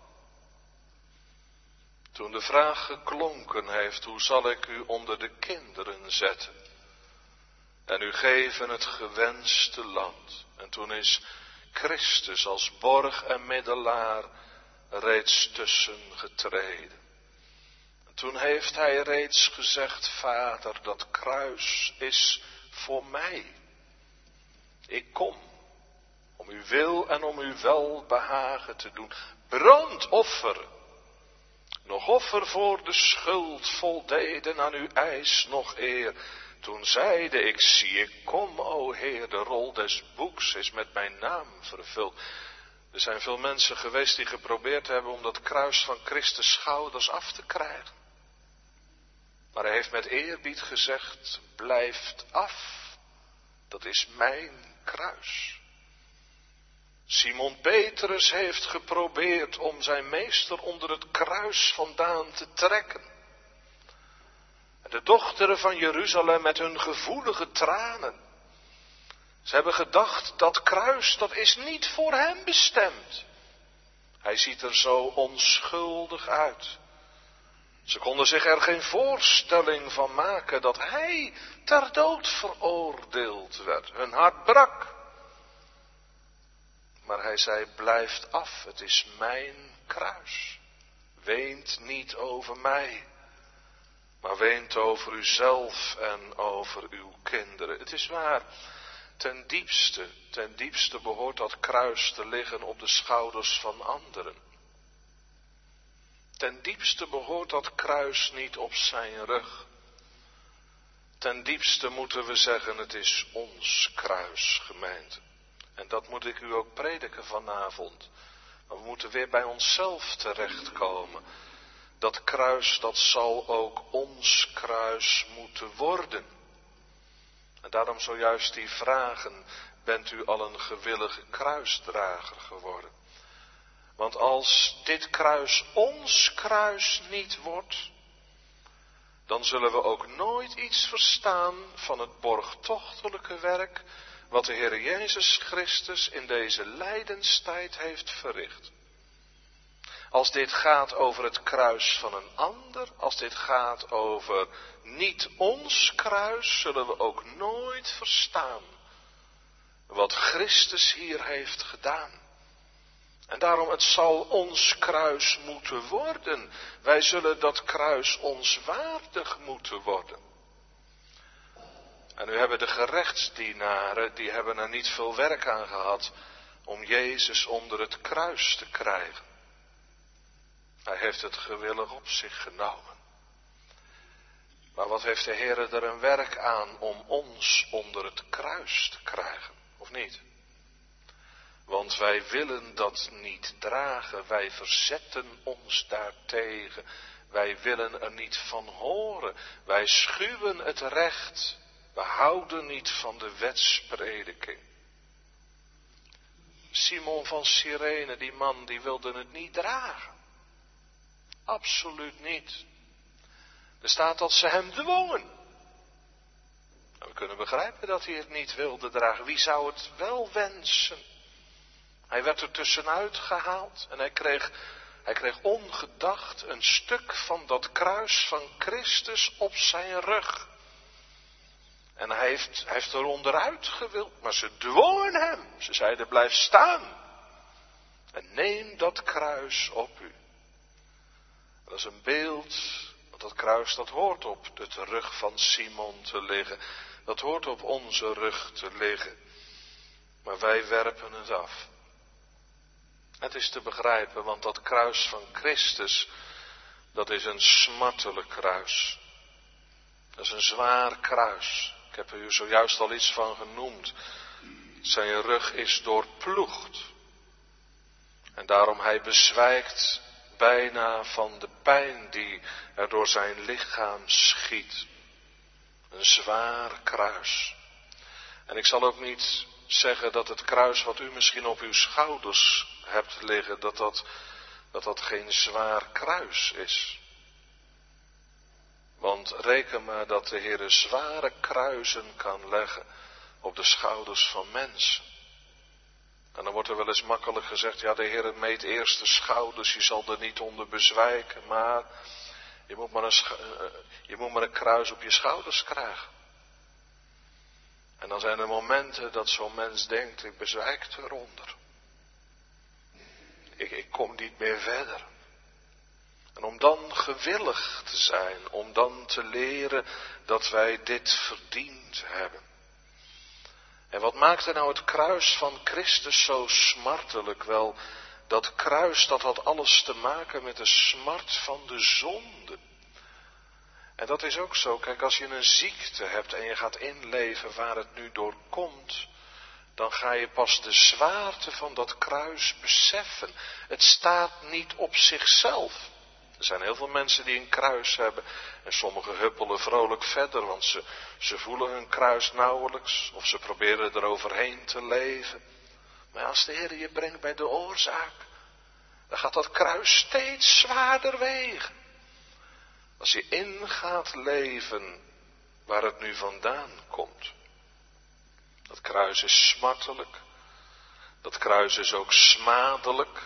Toen de vraag geklonken heeft, hoe zal ik u onder de kinderen zetten? En u geven het gewenste land. En toen is Christus als borg en middelaar reeds tussen getreden. En toen heeft hij reeds gezegd, Vader, dat kruis is voor mij. Ik kom om uw wil en om uw welbehagen te doen. Brandoffer, nog offer voor de schuld, voldeden aan uw eis nog eer. Toen zeide ik, zie ik kom, o Heer, de rol des boeks is met mijn naam vervuld. Er zijn veel mensen geweest die geprobeerd hebben om dat kruis van Christus schouders af te krijgen. Maar hij heeft met eerbied gezegd, blijft af, dat is mijn kruis. Simon Petrus heeft geprobeerd om zijn meester onder het kruis vandaan te trekken. En de dochteren van Jeruzalem met hun gevoelige tranen. Ze hebben gedacht, dat kruis, dat is niet voor hem bestemd. Hij ziet er zo onschuldig uit. Ze konden zich er geen voorstelling van maken dat hij ter dood veroordeeld werd. Hun hart brak. maar hij zei, blijft af, het is mijn kruis. Weent niet over mij, maar weent over uzelf en over uw kinderen. Het is waar, ten diepste, ten diepste behoort dat kruis te liggen op de schouders van anderen. Ten diepste behoort dat kruis niet op zijn rug. Ten diepste moeten we zeggen, het is ons kruis, gemeente. En dat moet ik u ook prediken vanavond. Maar we moeten weer bij onszelf terechtkomen. Dat kruis, dat zal ook ons kruis moeten worden. En daarom zojuist die vragen, bent u al een gewillige kruisdrager geworden? Want als dit kruis ons kruis niet wordt, dan zullen we ook nooit iets verstaan van het borgtochtelijke werk wat de Heer Jezus Christus in deze lijdenstijd heeft verricht. Als dit gaat over het kruis van een ander, als dit gaat over niet ons kruis, zullen we ook nooit verstaan wat Christus hier heeft gedaan. En daarom, het zal ons kruis moeten worden. Wij zullen dat kruis ons waardig moeten worden. En nu hebben de gerechtsdienaren, die hebben er niet veel werk aan gehad om Jezus onder het kruis te krijgen. Hij heeft het gewillig op zich genomen. Maar wat heeft de Heer er een werk aan om ons onder het kruis te krijgen, of niet? Want wij willen dat niet dragen, wij verzetten ons daartegen. Wij willen er niet van horen, wij schuwen het recht, we houden niet van de wetsprediking. Simon van Cyrene, die man, die wilde het niet dragen. Absoluut niet. Er staat dat ze hem dwongen. We kunnen begrijpen dat hij het niet wilde dragen. Wie zou het wel wensen? Hij werd er tussenuit gehaald en hij kreeg, hij kreeg ongedacht een stuk van dat kruis van Christus op zijn rug. En hij heeft, hij heeft er onderuit gewild, maar ze dwongen hem. Ze zeiden, blijf staan en neem dat kruis op u. Dat is een beeld, want dat kruis dat hoort op de rug van Simon te liggen. Dat hoort op onze rug te liggen. Maar wij werpen het af. Het is te begrijpen, want dat kruis van Christus, dat is een smartelijk kruis. Dat is een zwaar kruis. Ik heb er u zojuist al iets van genoemd. Zijn rug is doorploegd. En daarom hij bezwijkt bijna van de pijn die er door zijn lichaam schiet. Een zwaar kruis. En ik zal ook niet zeggen dat het kruis wat u misschien op uw schouders hebt liggen, dat dat, dat dat geen zwaar kruis is. Want reken maar dat de Heer zware kruisen kan leggen op de schouders van mensen. En dan wordt er wel eens makkelijk gezegd, ja, de Heer meet eerst de schouders, je zal er niet onder bezwijken, maar je moet maar een, je moet maar een kruis op je schouders krijgen. En dan zijn er momenten dat zo'n mens denkt, ik bezwijk eronder. Ik, ik kom niet meer verder. En om dan gewillig te zijn, om dan te leren dat wij dit verdiend hebben. En wat maakte nou het kruis van Christus zo smartelijk? Wel, dat kruis dat had alles te maken met de smart van de zonde. En dat is ook zo, kijk, als je een ziekte hebt en je gaat inleven waar het nu door komt, dan ga je pas de zwaarte van dat kruis beseffen. Het staat niet op zichzelf. Er zijn heel veel mensen die een kruis hebben en sommigen huppelen vrolijk verder, want ze, ze voelen hun kruis nauwelijks of ze proberen eroverheen te leven. Maar als de Heer je brengt bij de oorzaak, dan gaat dat kruis steeds zwaarder wegen. Als je in gaat leven waar het nu vandaan komt. Dat kruis is smartelijk. Dat kruis is ook smadelijk.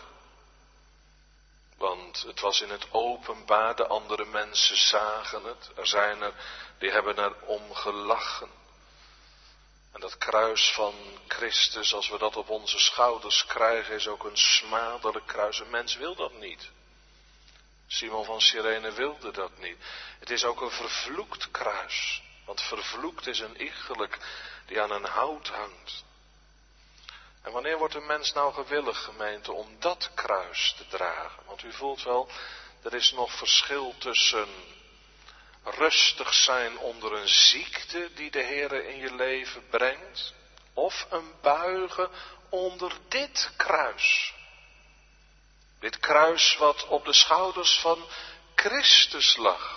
Want het was in het openbaar, de andere mensen zagen het. Er zijn er, die hebben er om gelachen. En dat kruis van Christus, als we dat op onze schouders krijgen, is ook een smadelijk kruis. Een mens wil dat niet. Simon van Cyrene wilde dat niet. Het is ook een vervloekt kruis. Want vervloekt is een iegelijk die aan een hout hangt. En wanneer wordt een mens nou gewillig, gemeente, om dat kruis te dragen? Want u voelt wel, er is nog verschil tussen rustig zijn onder een ziekte die de Heere in je leven brengt, of een buigen onder dit kruis. Dit kruis wat op de schouders van Christus lag.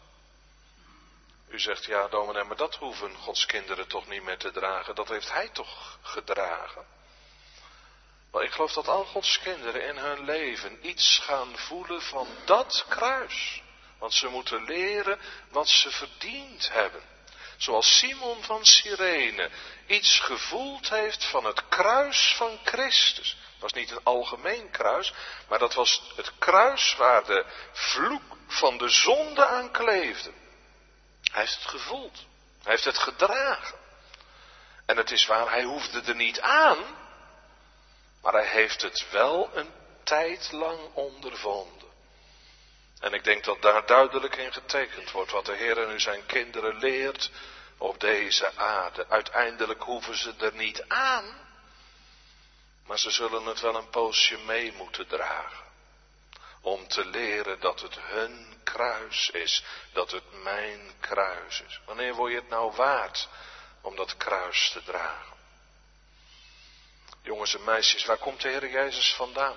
U zegt, ja dominee, maar dat hoeven Gods kinderen toch niet meer te dragen. Dat heeft Hij toch gedragen. Maar ik geloof dat al Gods kinderen in hun leven iets gaan voelen van dat kruis. Want ze moeten leren wat ze verdiend hebben. Zoals Simon van Cyrene iets gevoeld heeft van het kruis van Christus. Het was niet een algemeen kruis, maar dat was het kruis waar de vloek van de zonde aan kleefde. Hij heeft het gevoeld. Hij heeft het gedragen. En het is waar, hij hoefde er niet aan, maar hij heeft het wel een tijd lang ondervonden. En ik denk dat daar duidelijk in getekend wordt wat de Heer nu zijn kinderen leert op deze aarde. Uiteindelijk hoeven ze er niet aan, maar ze zullen het wel een poosje mee moeten dragen. Om te leren dat het hun kruis is, dat het mijn kruis is. Wanneer word je het nou waard om dat kruis te dragen? Jongens en meisjes, waar komt de Heer Jezus vandaan?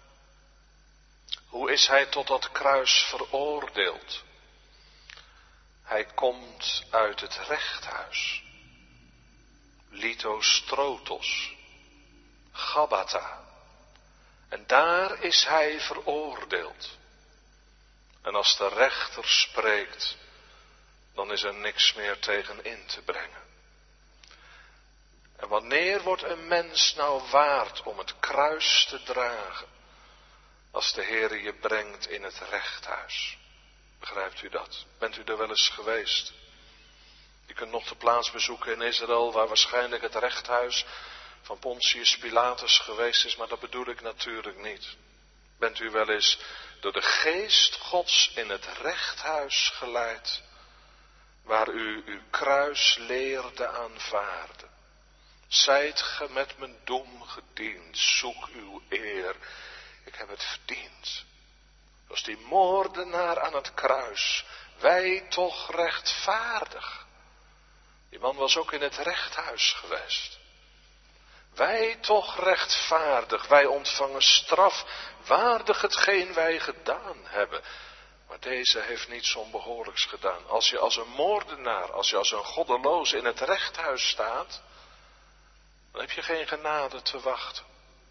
Hoe is hij tot dat kruis veroordeeld? Hij komt uit het rechthuis. Lithostrotos. Gabbatha. En daar is hij veroordeeld. En als de rechter spreekt, dan is er niks meer tegen in te brengen. En wanneer wordt een mens nou waard om het kruis te dragen? Als de Heer je brengt in het rechthuis. Begrijpt u dat? Bent u er wel eens geweest? Je kunt nog de plaats bezoeken in Israël waar waarschijnlijk het rechthuis van Pontius Pilatus geweest is, maar dat bedoel ik natuurlijk niet. Bent u wel eens door de geest Gods in het rechthuis geleid, waar u uw kruis leerde aanvaarden? Zijt ge met mijn doem gediend, zoek uw eer, ik heb het verdiend. Zoals die moordenaar aan het kruis, wij toch rechtvaardig. Die man was ook in het rechthuis geweest. Wij toch rechtvaardig, wij ontvangen straf, waardig hetgeen wij gedaan hebben. Maar deze heeft niets onbehoorlijks gedaan. Als je als een moordenaar, als je als een goddeloze in het rechthuis staat, dan heb je geen genade te wachten.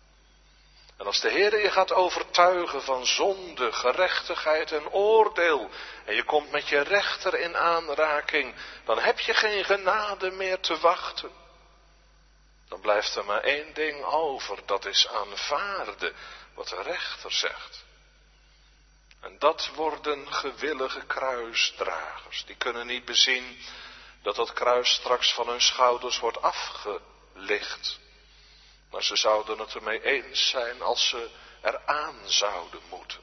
En als de Heer je gaat overtuigen van zonde, gerechtigheid en oordeel, en je komt met je rechter in aanraking, dan heb je geen genade meer te wachten. Dan blijft er maar één ding over, dat is aanvaarden wat de rechter zegt. En dat worden gewillige kruisdragers. Die kunnen niet bezien dat dat kruis straks van hun schouders wordt afgelicht. Maar ze zouden het ermee eens zijn als ze eraan zouden moeten.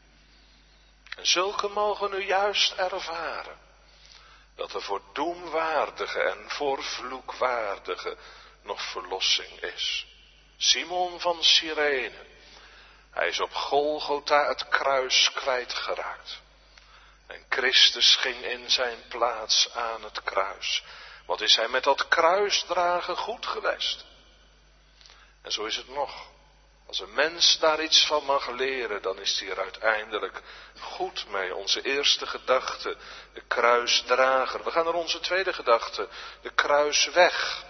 En zulke mogen nu juist ervaren dat er voor doemwaardige en voor vloekwaardige nog verlossing is. Simon van Cyrene, hij is op Golgotha het kruis kwijtgeraakt. En Christus ging in zijn plaats aan het kruis. Wat is hij met dat kruisdragen goed geweest? En zo is het nog. Als een mens daar iets van mag leren, dan is hij er uiteindelijk goed mee. Onze eerste gedachte, de kruisdrager. We gaan naar onze tweede gedachte, de kruisweg.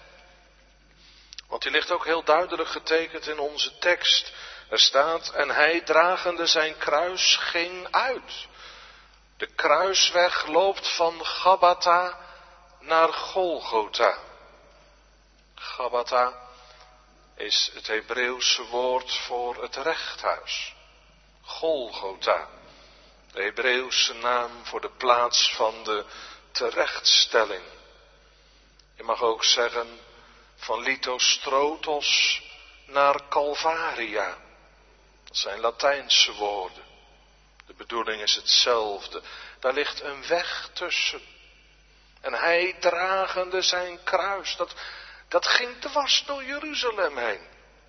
Want die ligt ook heel duidelijk getekend in onze tekst. Er staat, en hij dragende zijn kruis ging uit. De kruisweg loopt van Gabbatha naar Golgotha. Gabbatha is het Hebreeuwse woord voor het rechthuis. Golgotha, de Hebreeuwse naam voor de plaats van de terechtstelling. Je mag ook zeggen van Lithostrotos naar Calvaria. Dat zijn Latijnse woorden. De bedoeling is hetzelfde. Daar ligt een weg tussen. En hij dragende zijn kruis, dat, dat ging dwars door Jeruzalem heen.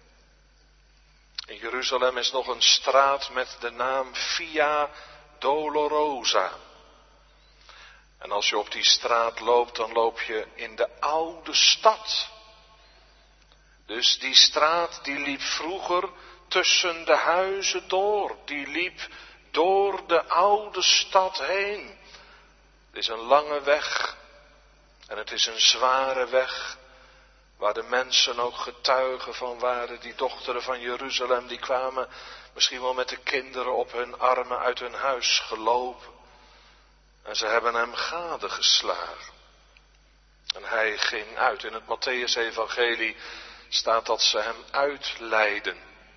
In Jeruzalem is nog een straat met de naam Via Dolorosa. En als je op die straat loopt, dan loop je in de oude stad. Dus die straat die liep vroeger tussen de huizen door. Die liep door de oude stad heen. Het is een lange weg. En het is een zware weg. Waar de mensen ook getuigen van waren. Die dochteren van Jeruzalem, die kwamen misschien wel met de kinderen op hun armen uit hun huis gelopen. En ze hebben hem gadegeslagen. En hij ging uit. In het Mattheüs-evangelie staat dat ze hem uitleidden.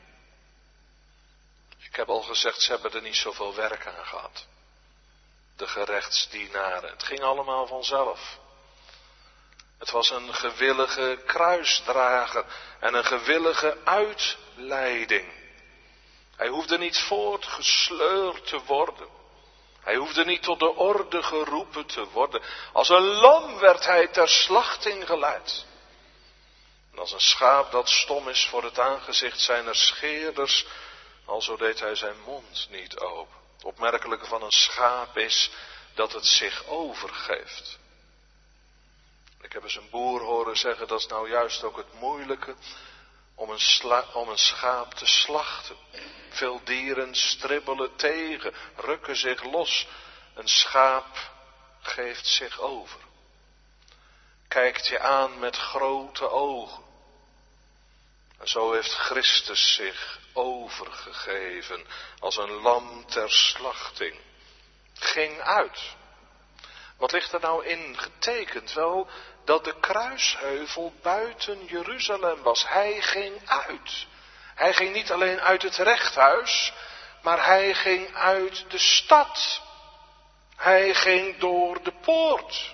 Ik heb al gezegd, ze hebben er niet zoveel werk aan gehad. De gerechtsdienaren. Het ging allemaal vanzelf. Het was een gewillige kruisdrager en een gewillige uitleiding. Hij hoefde niet voortgesleurd te worden. Hij hoefde niet tot de orde geroepen te worden. Als een lam werd hij ter slachting geleid. En als een schaap dat stom is voor het aangezicht zijner scheerders, alzo deed hij zijn mond niet open. Het opmerkelijke van een schaap is dat het zich overgeeft. Ik heb eens een boer horen zeggen, dat is nou juist ook het moeilijke om een, sla, om een schaap te slachten. Veel dieren stribbelen tegen, rukken zich los. Een schaap geeft zich over. Kijkt je aan met grote ogen. En zo heeft Christus zich overgegeven als een lam ter slachting. Ging uit. Wat ligt er nou in getekend? Wel, dat de kruisheuvel buiten Jeruzalem was. Hij ging uit. Hij ging niet alleen uit het rechthuis, maar hij ging uit de stad. Hij ging door de poort.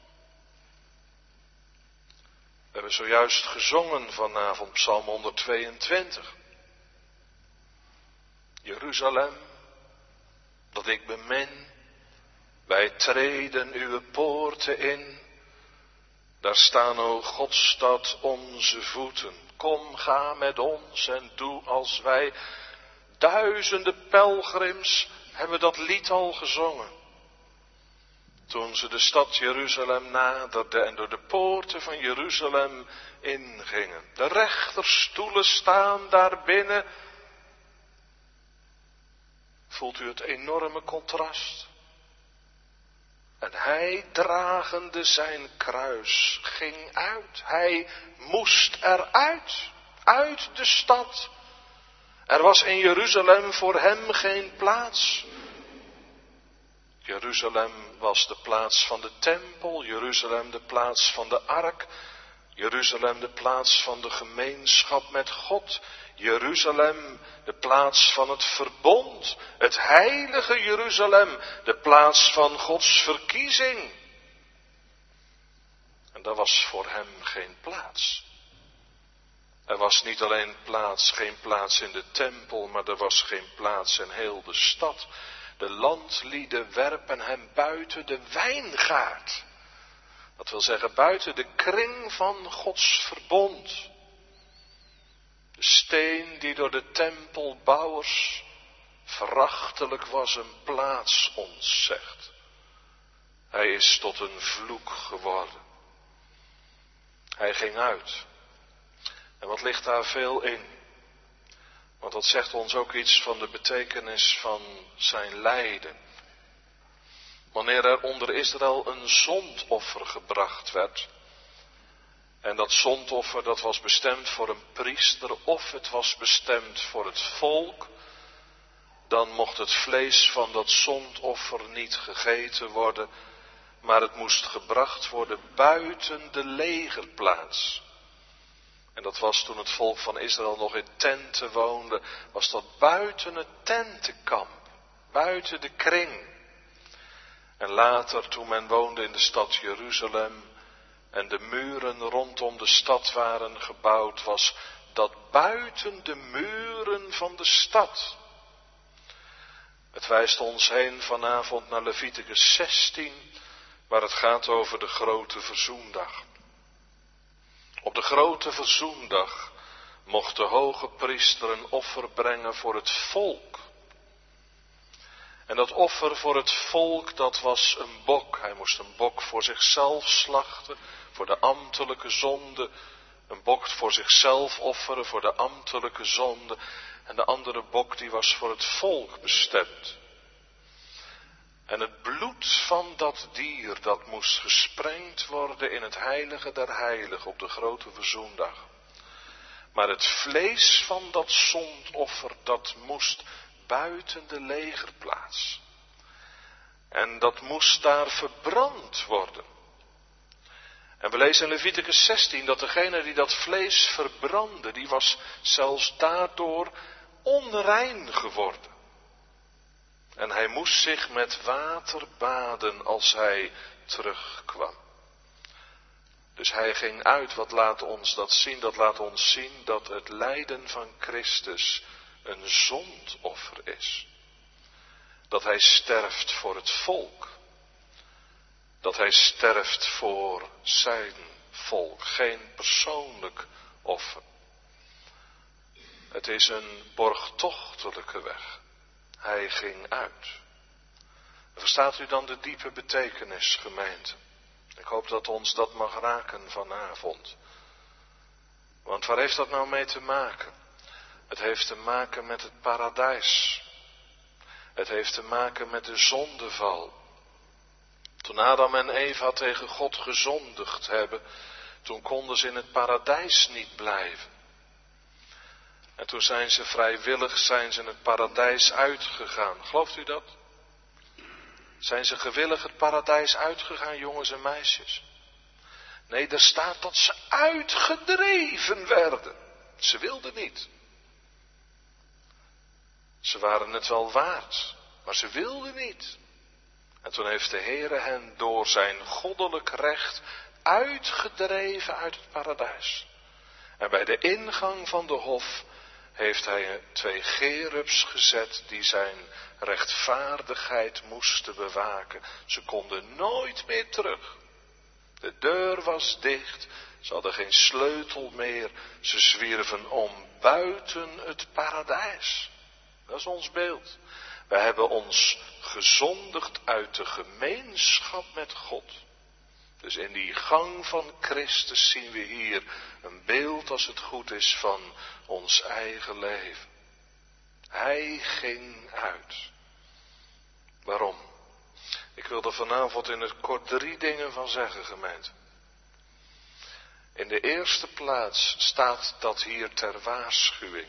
We hebben zojuist gezongen vanavond Psalm honderdtweeëntwintig. Jeruzalem, dat ik bemin, wij treden uw poorten in. Daar staan, o Godstad, onze voeten. Kom, ga met ons en doe als wij. Duizenden pelgrims hebben dat lied al gezongen. Toen ze de stad Jeruzalem naderden en door de poorten van Jeruzalem ingingen. De rechterstoelen staan daar binnen. Voelt u het enorme contrast? En hij, dragende zijn kruis, ging uit. Hij moest eruit, uit de stad. Er was in Jeruzalem voor hem geen plaats. Jeruzalem was de plaats van de tempel, Jeruzalem de plaats van de ark, Jeruzalem de plaats van de gemeenschap met God, Jeruzalem de plaats van het verbond, het heilige Jeruzalem, de plaats van Gods verkiezing. En daar was voor hem geen plaats. Er was niet alleen plaats, geen plaats in de tempel, maar er was geen plaats in heel de stad. De landlieden werpen hem buiten de wijngaard. Dat wil zeggen buiten de kring van Gods verbond. De steen die door de tempelbouwers verachtelijk was een plaats ontzegd. Hij is tot een vloek geworden. Hij ging uit. En wat ligt daar veel in? Want dat zegt ons ook iets van de betekenis van zijn lijden. Wanneer er onder Israël een zondoffer gebracht werd. En dat zondoffer dat was bestemd voor een priester of het was bestemd voor het volk. Dan mocht het vlees van dat zondoffer niet gegeten worden. Maar het moest gebracht worden buiten de legerplaats. En dat was toen het volk van Israël nog in tenten woonde, was dat buiten het tentenkamp, buiten de kring. En later, toen men woonde in de stad Jeruzalem, en de muren rondom de stad waren gebouwd, was dat buiten de muren van de stad. Het wijst ons heen vanavond naar Leviticus zestien, waar het gaat over de grote verzoendag. Op de grote verzoendag mocht de hoge priester een offer brengen voor het volk. En dat offer voor het volk, dat was een bok. Hij moest een bok voor zichzelf slachten, voor de ambtelijke zonde. Een bok voor zichzelf offeren, voor de ambtelijke zonde. En de andere bok, die was voor het volk bestemd. En het bloed van dat dier, dat moest gesprengd worden in het heilige der heiligen op de grote verzoendag. Maar het vlees van dat zondoffer, dat moest buiten de legerplaats. En dat moest daar verbrand worden. En we lezen in Leviticus zestien dat degene die dat vlees verbrandde, die was zelfs daardoor onrein geworden. En hij moest zich met water baden als hij terugkwam. Dus hij ging uit. Wat laat ons dat zien? Dat laat ons zien dat het lijden van Christus een zondoffer is. Dat hij sterft voor het volk. Dat hij sterft voor zijn volk. Geen persoonlijk offer. Het is een borgtochtelijke weg. Hij ging uit. Verstaat u dan de diepe betekenis, gemeente? Ik hoop dat ons dat mag raken vanavond. Want waar heeft dat nou mee te maken? Het heeft te maken met het paradijs. Het heeft te maken met de zondeval. Toen Adam en Eva tegen God gezondigd hebben, toen konden ze in het paradijs niet blijven. En toen zijn ze vrijwillig, zijn ze het paradijs uitgegaan. Gelooft u dat? Zijn ze gewillig het paradijs uitgegaan, jongens en meisjes? Nee, er staat dat ze uitgedreven werden. Ze wilden niet. Ze waren het wel waard, maar ze wilden niet. En toen heeft de Heere hen door zijn goddelijk recht uitgedreven uit het paradijs. En bij de ingang van de hof heeft hij twee gerubs gezet die zijn rechtvaardigheid moesten bewaken. Ze konden nooit meer terug. De deur was dicht, ze hadden geen sleutel meer, ze zwierven om buiten het paradijs. Dat is ons beeld. Wij hebben ons gezondigd uit de gemeenschap met God. Dus in die gang van Christus zien we hier een beeld, als het goed is, van ons eigen leven. Hij ging uit. Waarom? Ik wil er vanavond in het kort drie dingen van zeggen, gemeente. In de eerste plaats staat dat hier ter waarschuwing.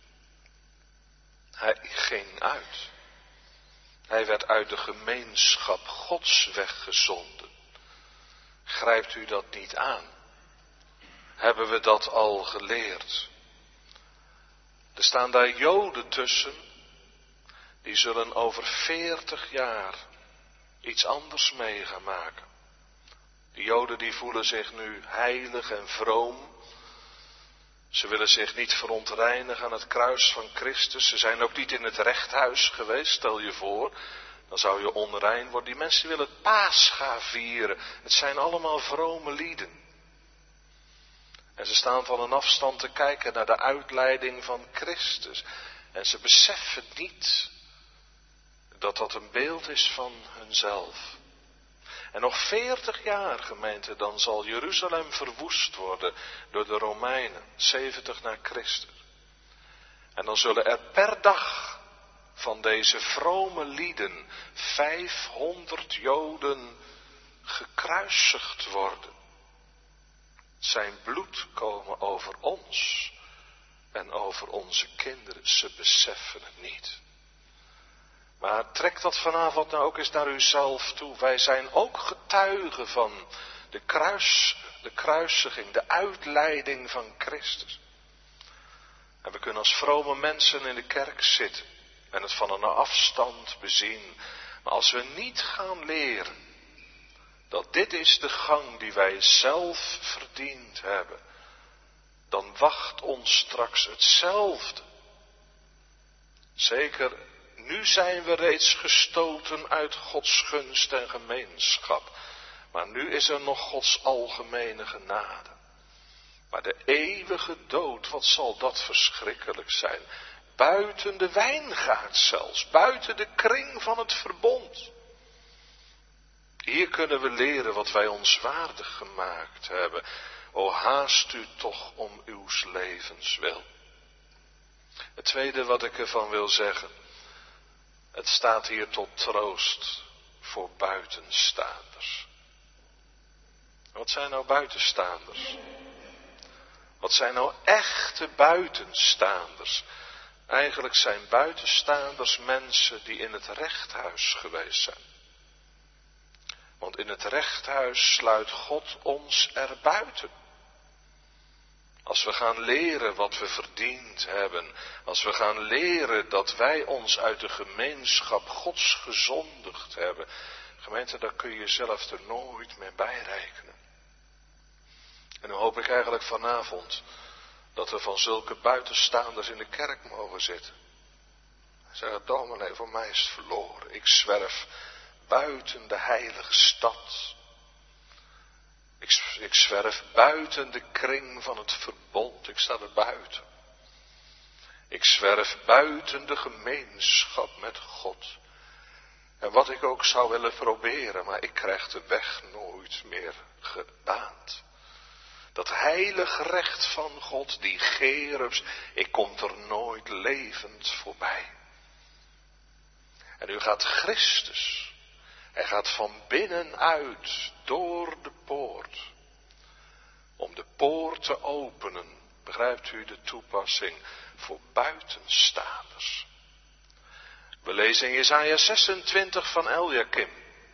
Hij ging uit. Hij werd uit de gemeenschap Gods weggezonden. Grijpt u dat niet aan? Hebben we dat al geleerd? Er staan daar Joden tussen, die zullen over veertig jaar iets anders mee gaan maken. De Joden die voelen zich nu heilig en vroom. Ze willen zich niet verontreinigen aan het kruis van Christus. Ze zijn ook niet in het rechthuis geweest, stel je voor. Dan zou je onrein worden. Die mensen willen het Pascha vieren. Het zijn allemaal vrome lieden. En ze staan van een afstand te kijken naar de uitleiding van Christus. En ze beseffen niet dat dat een beeld is van hunzelf. En nog veertig jaar, gemeente, dan zal Jeruzalem verwoest worden door de Romeinen. zeventig na Christus. En dan zullen er per dag van deze vrome lieden vijfhonderd Joden gekruisigd worden. Zijn bloed komen over ons en over onze kinderen. Ze beseffen het niet. Maar trek dat vanavond nou ook eens naar uzelf toe. Wij zijn ook getuigen van de, kruis, de kruisiging, de uitleiding van Christus. En we kunnen als vrome mensen in de kerk zitten en het van een afstand bezien. Maar als we niet gaan leren dat dit is de gang die wij zelf verdiend hebben, dan wacht ons straks hetzelfde. Zeker, nu zijn we reeds gestoten uit Gods gunst en gemeenschap, maar nu is er nog Gods algemene genade. Maar de eeuwige dood, wat zal dat verschrikkelijk zijn? Buiten de wijngaard zelfs, buiten de kring van het verbond. Hier kunnen we leren wat wij ons waardig gemaakt hebben. O haast u toch om uw levens wil. Het tweede wat ik ervan wil zeggen. Het staat hier tot troost voor buitenstaanders. Wat zijn nou buitenstaanders? Wat zijn nou echte buitenstaanders? Eigenlijk zijn buitenstaanders mensen die in het rechthuis geweest zijn. Want in het rechthuis sluit God ons erbuiten. Als we gaan leren wat we verdiend hebben. Als we gaan leren dat wij ons uit de gemeenschap Gods gezondigd hebben. Gemeente, daar kun je jezelf er nooit meer bij rekenen. En nu hoop ik eigenlijk vanavond dat we van zulke buitenstaanders in de kerk mogen zitten. Zeggen, dominee, voor mij is het verloren. Ik zwerf buiten de heilige stad. Ik, ik zwerf buiten de kring van het verbond. Ik sta er buiten. Ik zwerf buiten de gemeenschap met God. En wat ik ook zou willen proberen, maar ik krijg de weg nooit meer gebaand. Dat heilig recht van God, die gerubs, ik kom er nooit levend voorbij. En nu gaat Christus, hij gaat van binnenuit door de poort, om de poort te openen, begrijpt u de toepassing, voor buitenstaanders. We lezen in Jesaja zesentwintig van Eliakim.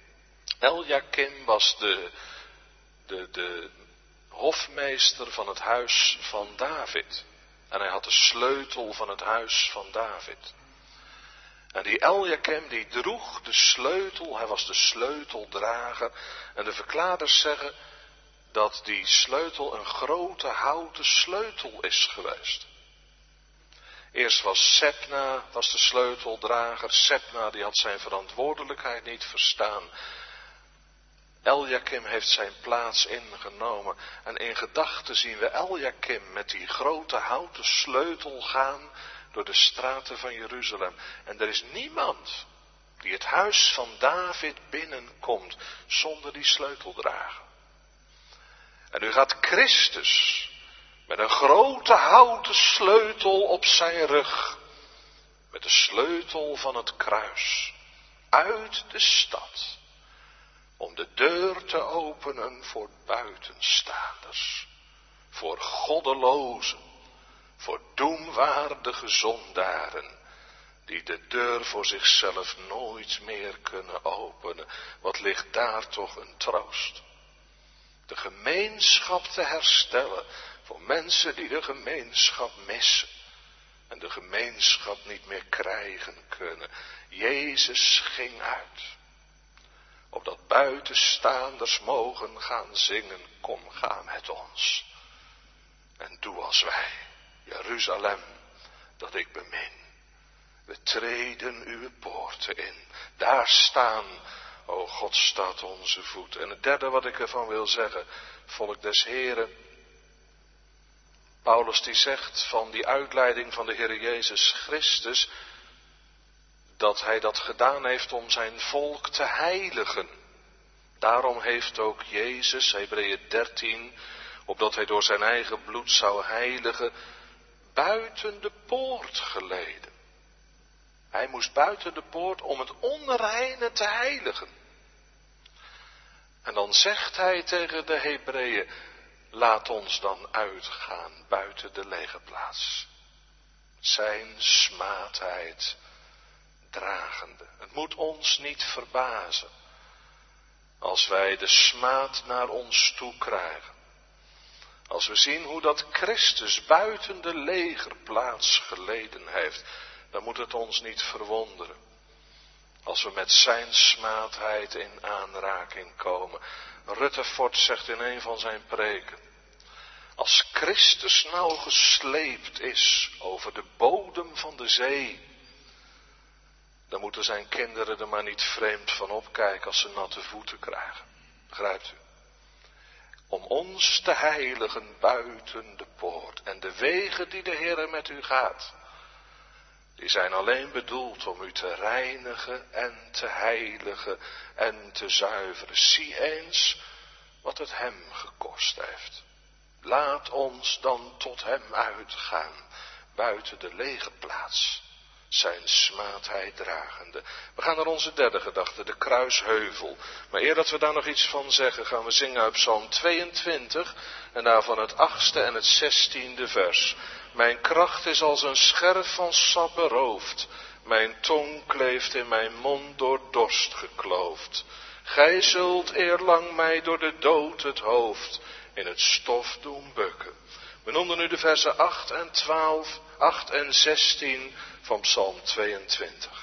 Eliakim was de, de, de hofmeester van het huis van David. En hij had de sleutel van het huis van David. En die Eliakim die droeg de sleutel, hij was de sleuteldrager. En de verklaarders zeggen dat die sleutel een grote houten sleutel is geweest. Eerst was Sebna, was de sleuteldrager. Sebna die had zijn verantwoordelijkheid niet verstaan. Eliakim heeft zijn plaats ingenomen. En in gedachten zien we Eliakim met die grote houten sleutel gaan door de straten van Jeruzalem. En er is niemand die het huis van David binnenkomt zonder die sleuteldrager. En nu gaat Christus met een grote houten sleutel op zijn rug, met de sleutel van het kruis, uit de stad, om de deur te openen voor buitenstaanders, voor goddelozen, voor doemwaardige zondaren, die de deur voor zichzelf nooit meer kunnen openen. Wat ligt daar toch een troost? De gemeenschap te herstellen voor mensen die de gemeenschap missen en de gemeenschap niet meer krijgen kunnen. Jezus ging uit, opdat buitenstaanders mogen gaan zingen, kom ga met ons. En doe als wij, Jeruzalem, dat ik bemin. We treden uw poorten in, daar staan, o God staat onze voet. En het derde wat ik ervan wil zeggen, volk des Heren. Paulus die zegt van die uitleiding van de Heer Jezus Christus, dat hij dat gedaan heeft om zijn volk te heiligen. Daarom heeft ook Jezus, Hebreeën dertien, opdat hij door zijn eigen bloed zou heiligen, buiten de poort geleden. Hij moest buiten de poort om het onreine te heiligen. En dan zegt hij tegen de Hebreeën, laat ons dan uitgaan buiten de legerplaats. Zijn smaadheid dragende. Het moet ons niet verbazen als wij de smaad naar ons toe krijgen. Als we zien hoe dat Christus buiten de legerplaats geleden heeft, dan moet het ons niet verwonderen als we met zijn smaadheid in aanraking komen. Rutherford zegt in een van zijn preken: als Christus nou gesleept is over de bodem van de zee, dan moeten zijn kinderen er maar niet vreemd van opkijken als ze natte voeten krijgen. Begrijpt u? Om ons te heiligen buiten de poort. En de wegen die de Heer met u gaat, die zijn alleen bedoeld om u te reinigen en te heiligen en te zuiveren. Zie eens wat het hem gekost heeft. Laat ons dan tot hem uitgaan, buiten de lege plaats, zijn smaadheid dragende. We gaan naar onze derde gedachte, de kruisheuvel. Maar eer dat we daar nog iets van zeggen, gaan we zingen uit Psalm tweeëntwintig en daarvan het achtste en het zestiende vers. Mijn kracht is als een scherf van sap beroofd, mijn tong kleeft in mijn mond door dorst gekloofd. Gij zult eerlang mij door de dood het hoofd in het stof doen bukken. We noemden nu de versen acht en twaalf, acht en zestien van Psalm tweeëntwintig.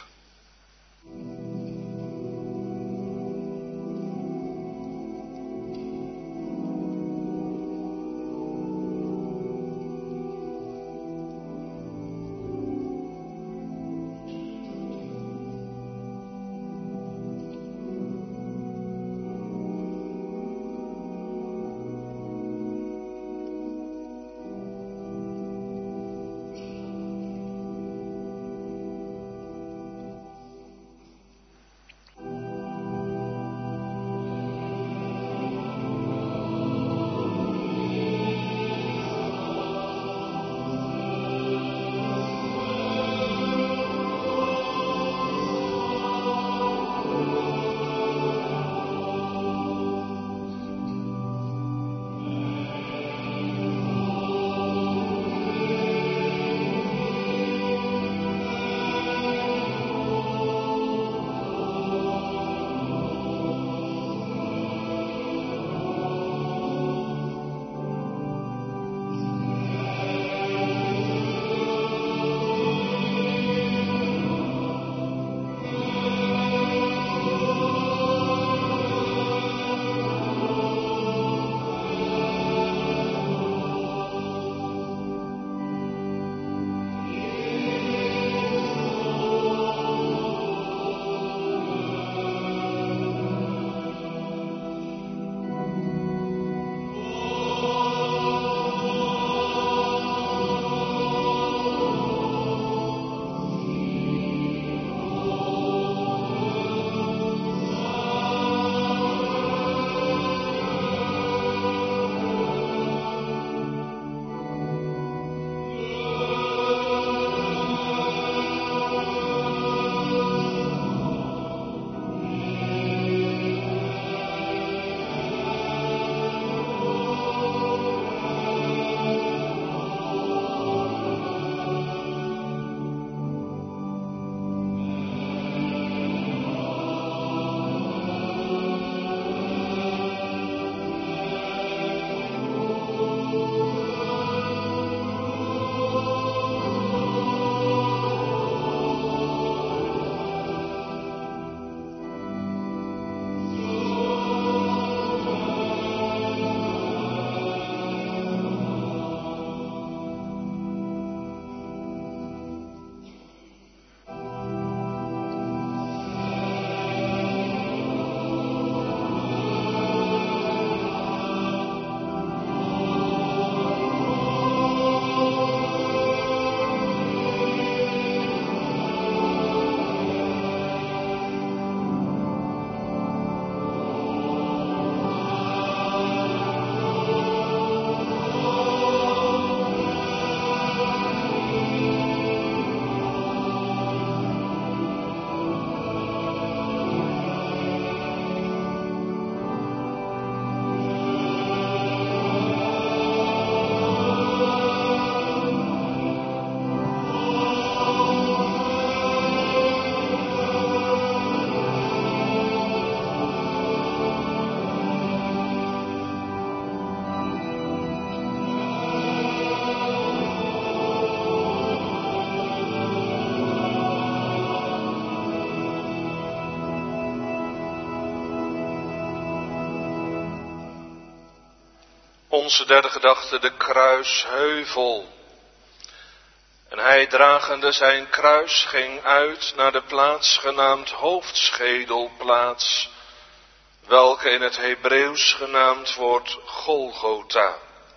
Onze derde gedachte, de kruisheuvel. En hij, dragende zijn kruis, ging uit naar de plaats genaamd hoofdschedelplaats, welke in het Hebreeuws genaamd wordt Golgotha.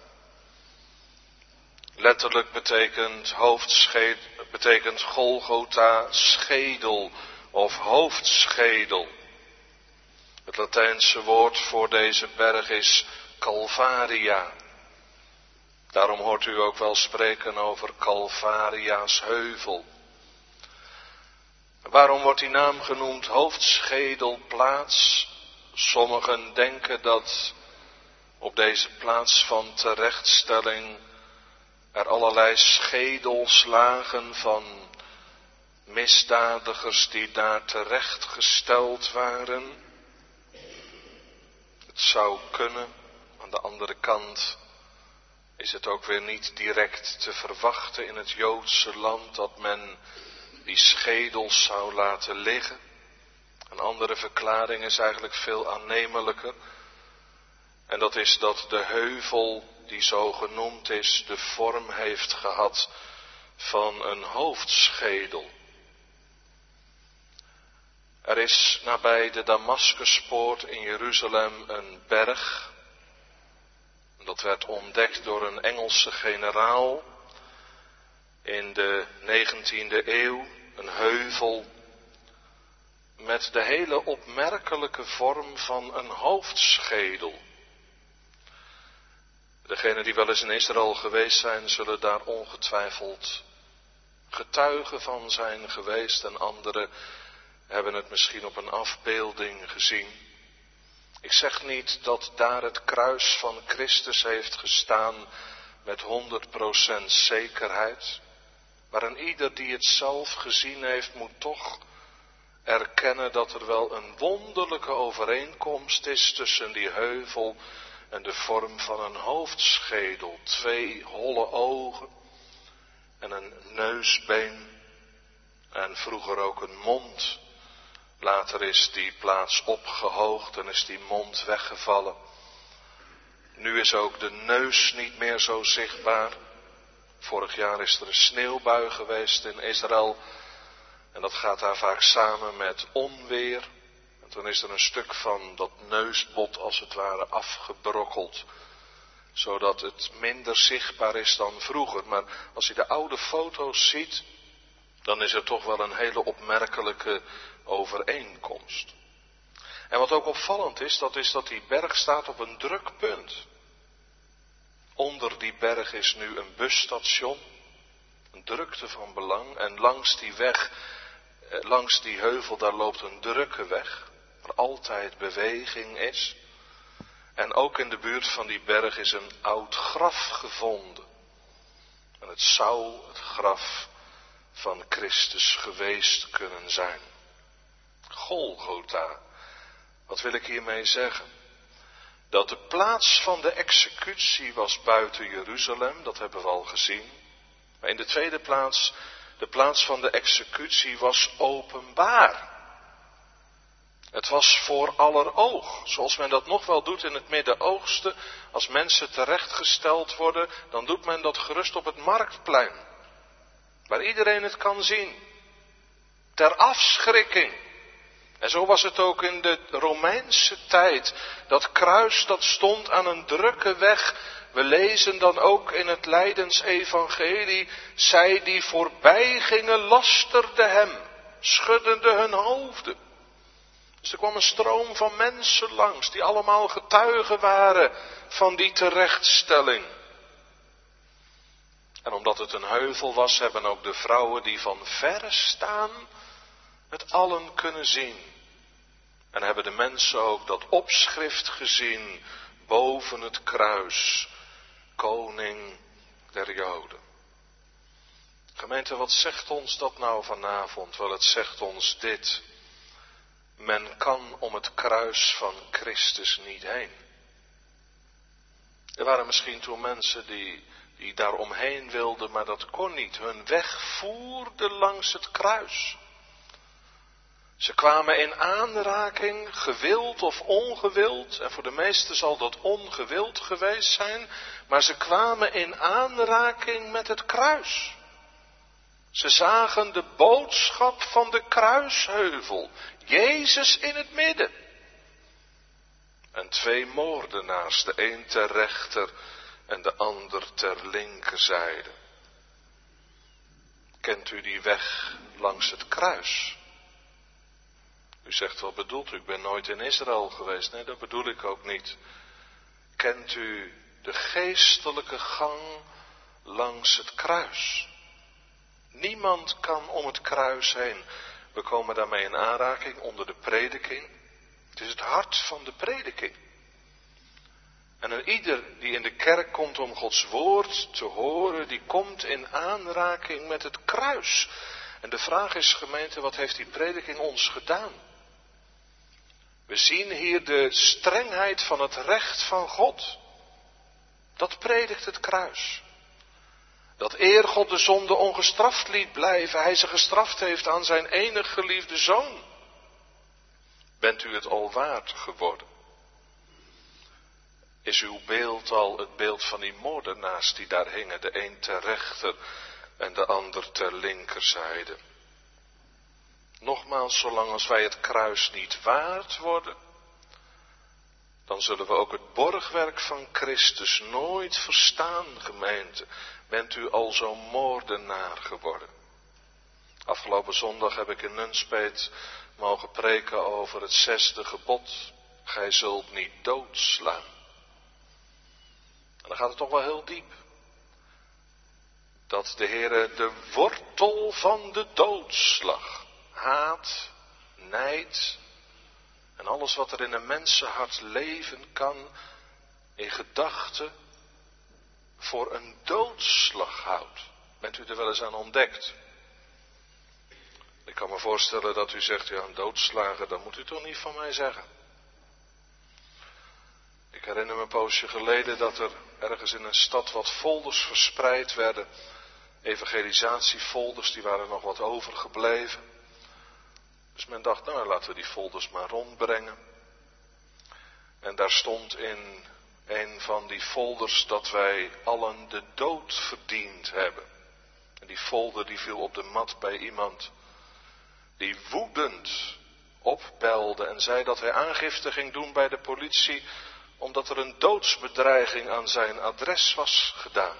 Letterlijk betekent hoofdschedel, betekent Golgotha schedel of hoofdschedel. Het Latijnse woord voor deze berg is Calvaria. Daarom hoort u ook wel spreken over Calvaria's heuvel. Waarom wordt die naam genoemd hoofdschedelplaats? Sommigen denken dat op deze plaats van terechtstelling er allerlei schedels lagen van misdadigers die daar terechtgesteld waren. Het zou kunnen, aan de andere kant is het ook weer niet direct te verwachten in het Joodse land dat men die schedels zou laten liggen. Een andere verklaring is eigenlijk veel aannemelijker. En dat is dat de heuvel die zo genoemd is, de vorm heeft gehad van een hoofdschedel. Er is nabij de Damaskuspoort in Jeruzalem een berg. Dat werd ontdekt door een Engelse generaal in de negentiende eeuw. Een heuvel met de hele opmerkelijke vorm van een hoofdschedel. Degenen die wel eens in Israël geweest zijn, zullen daar ongetwijfeld getuigen van zijn geweest. En anderen hebben het misschien op een afbeelding gezien. Ik zeg niet dat daar het kruis van Christus heeft gestaan met honderd procent zekerheid. Maar een ieder die het zelf gezien heeft, moet toch erkennen dat er wel een wonderlijke overeenkomst is tussen die heuvel en de vorm van een hoofdschedel. Twee holle ogen en een neusbeen en vroeger ook een mond. Later is die plaats opgehoogd en is die mond weggevallen. Nu is ook de neus niet meer zo zichtbaar. Vorig jaar is er een sneeuwbui geweest in Israël. En dat gaat daar vaak samen met onweer. En dan is er een stuk van dat neusbot als het ware afgebrokkeld. Zodat het minder zichtbaar is dan vroeger. Maar als je de oude foto's ziet, dan is er toch wel een hele opmerkelijke overeenkomst. En wat ook opvallend is, dat is dat die berg staat op een druk punt. Onder die berg is nu een busstation, een drukte van belang. En langs die weg, langs die heuvel, daar loopt een drukke weg, waar altijd beweging is. En ook in de buurt van die berg is een oud graf gevonden. En het zou het graf van Christus geweest kunnen zijn. Golgotha. Wat wil ik hiermee zeggen? Dat de plaats van de executie was buiten Jeruzalem, dat hebben we al gezien. Maar in de tweede plaats, de plaats van de executie was openbaar. Het was voor aller oog, zoals men dat nog wel doet in het Midden-Oosten. Als mensen terechtgesteld worden, dan doet men dat gerust op het marktplein. Waar iedereen het kan zien. Ter afschrikking. En zo was het ook in de Romeinse tijd. Dat kruis dat stond aan een drukke weg. We lezen dan ook in het Lijdensevangelie. Zij die voorbij gingen lasterden hem. Schuddende hun hoofden. Dus er kwam een stroom van mensen langs. Die allemaal getuigen waren van die terechtstelling. En omdat het een heuvel was, hebben ook de vrouwen die van verre staan het allen kunnen zien. En hebben de mensen ook dat opschrift gezien boven het kruis. Koning der Joden. Gemeente, wat zegt ons dat nou vanavond? Wel, het zegt ons dit. Men kan om het kruis van Christus niet heen. Er waren misschien toen mensen die, die daar omheen wilden, maar dat kon niet. Hun weg voerde langs het kruis. Ze kwamen in aanraking, gewild of ongewild, en voor de meesten zal dat ongewild geweest zijn, maar ze kwamen in aanraking met het kruis. Ze zagen de boodschap van de kruisheuvel, Jezus in het midden. En twee moordenaars, de een ter rechter en de ander ter linkerzijde. Kent u die weg langs het kruis? U zegt, wat bedoelt u? Ik ben nooit in Israël geweest. Nee, dat bedoel ik ook niet. Kent u de geestelijke gang langs het kruis? Niemand kan om het kruis heen. We komen daarmee in aanraking onder de prediking. Het is het hart van de prediking. En een ieder die in de kerk komt om Gods woord te horen, die komt in aanraking met het kruis. En de vraag is, gemeente, wat heeft die prediking ons gedaan? We zien hier de strengheid van het recht van God. Dat predikt het kruis. Dat eer God de zonde ongestraft liet blijven, hij ze gestraft heeft aan zijn enig geliefde zoon. Bent u het al waard geworden? Is uw beeld al het beeld van die moordenaars die daar hingen, de een ter rechter en de ander ter linkerzijde? Nogmaals, zolang als wij het kruis niet waard worden, dan zullen we ook het borgwerk van Christus nooit verstaan, gemeente. Bent u al zo'n moordenaar geworden? Afgelopen zondag heb ik in Nunspeet mogen preken over het zesde gebod. Gij zult niet doodslaan. En dan gaat het toch wel heel diep. Dat de Heere de wortel van de doodslag, haat, nijd en alles wat er in een mensenhart leven kan, in gedachten voor een doodslag houdt. Bent u er wel eens aan ontdekt? Ik kan me voorstellen dat u zegt, ja, een doodslager, dat moet u toch niet van mij zeggen. Ik herinner me een poosje geleden dat er ergens in een stad wat folders verspreid werden. Evangelisatiefolders, die waren nog wat overgebleven. Dus men dacht, nou laten we die folders maar rondbrengen. En daar stond in een van die folders dat wij allen de dood verdiend hebben. En die folder die viel op de mat bij iemand die woedend opbelde en zei dat hij aangifte ging doen bij de politie, omdat er een doodsbedreiging aan zijn adres was gedaan.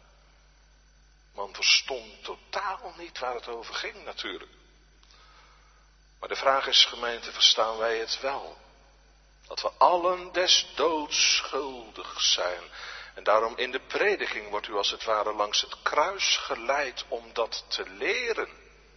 Man verstond totaal niet waar het over ging natuurlijk. Maar de vraag is, gemeente, verstaan wij het wel? Dat we allen des doods schuldig zijn. En daarom in de prediking wordt u als het ware langs het kruis geleid om dat te leren.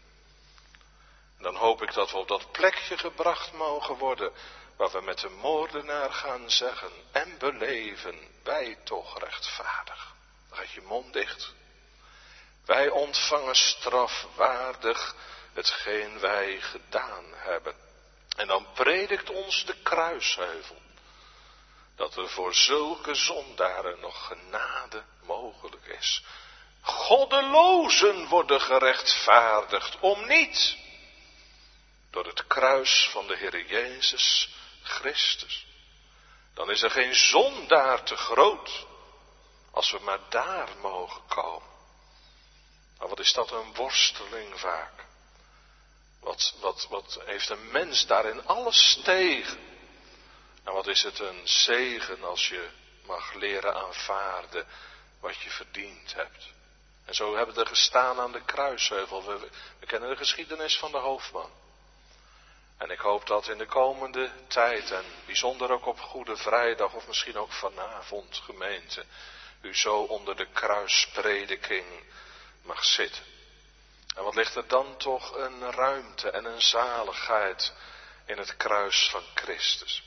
En dan hoop ik dat we op dat plekje gebracht mogen worden waar we met de moordenaar gaan zeggen en beleven, wij toch rechtvaardig. Dan gaat je mond dicht. Wij ontvangen strafwaardig hetgeen wij gedaan hebben. En dan predikt ons de kruisheuvel dat er voor zulke zondaren nog genade mogelijk is. Goddelozen worden gerechtvaardigd om niet door het kruis van de Heer Jezus Christus. Dan is er geen zondaar te groot als we maar daar mogen komen. Maar wat is dat een worsteling vaak. Wat, wat, wat heeft een mens daarin alles tegen. En wat is het een zegen als je mag leren aanvaarden wat je verdiend hebt. En zo hebben we er gestaan aan de kruisheuvel. We, we kennen de geschiedenis van de hoofdman. En ik hoop dat in de komende tijd, en bijzonder ook op Goede Vrijdag of misschien ook vanavond, gemeente, u zo onder de kruisprediking mag zitten. En wat ligt er dan toch een ruimte en een zaligheid in het kruis van Christus.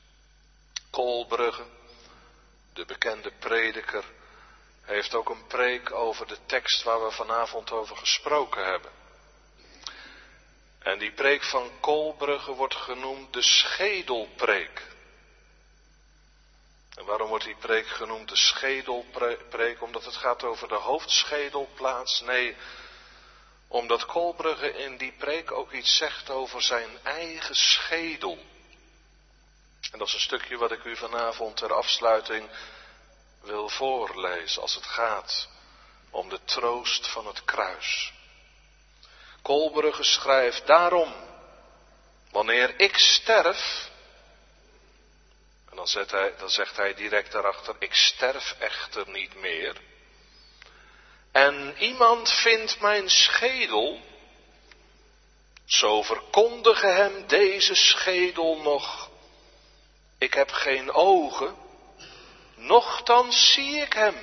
Kolbrugge, de bekende prediker, heeft ook een preek over de tekst waar we vanavond over gesproken hebben. En die preek van Kolbrugge wordt genoemd de schedelpreek. En waarom wordt die preek genoemd de schedelpreek? Omdat het gaat over de hoofdschedelplaats? Nee, Omdat Kolbrugge in die preek ook iets zegt over zijn eigen schedel. En dat is een stukje wat ik u vanavond ter afsluiting wil voorlezen als het gaat om de troost van het kruis. Kolbrugge schrijft: daarom, wanneer ik sterf, en dan, zet hij, dan zegt hij direct daarachter, ik sterf echter niet meer. En iemand vindt mijn schedel, zo verkondige hem deze schedel nog. Ik heb geen ogen, nochtans zie ik hem.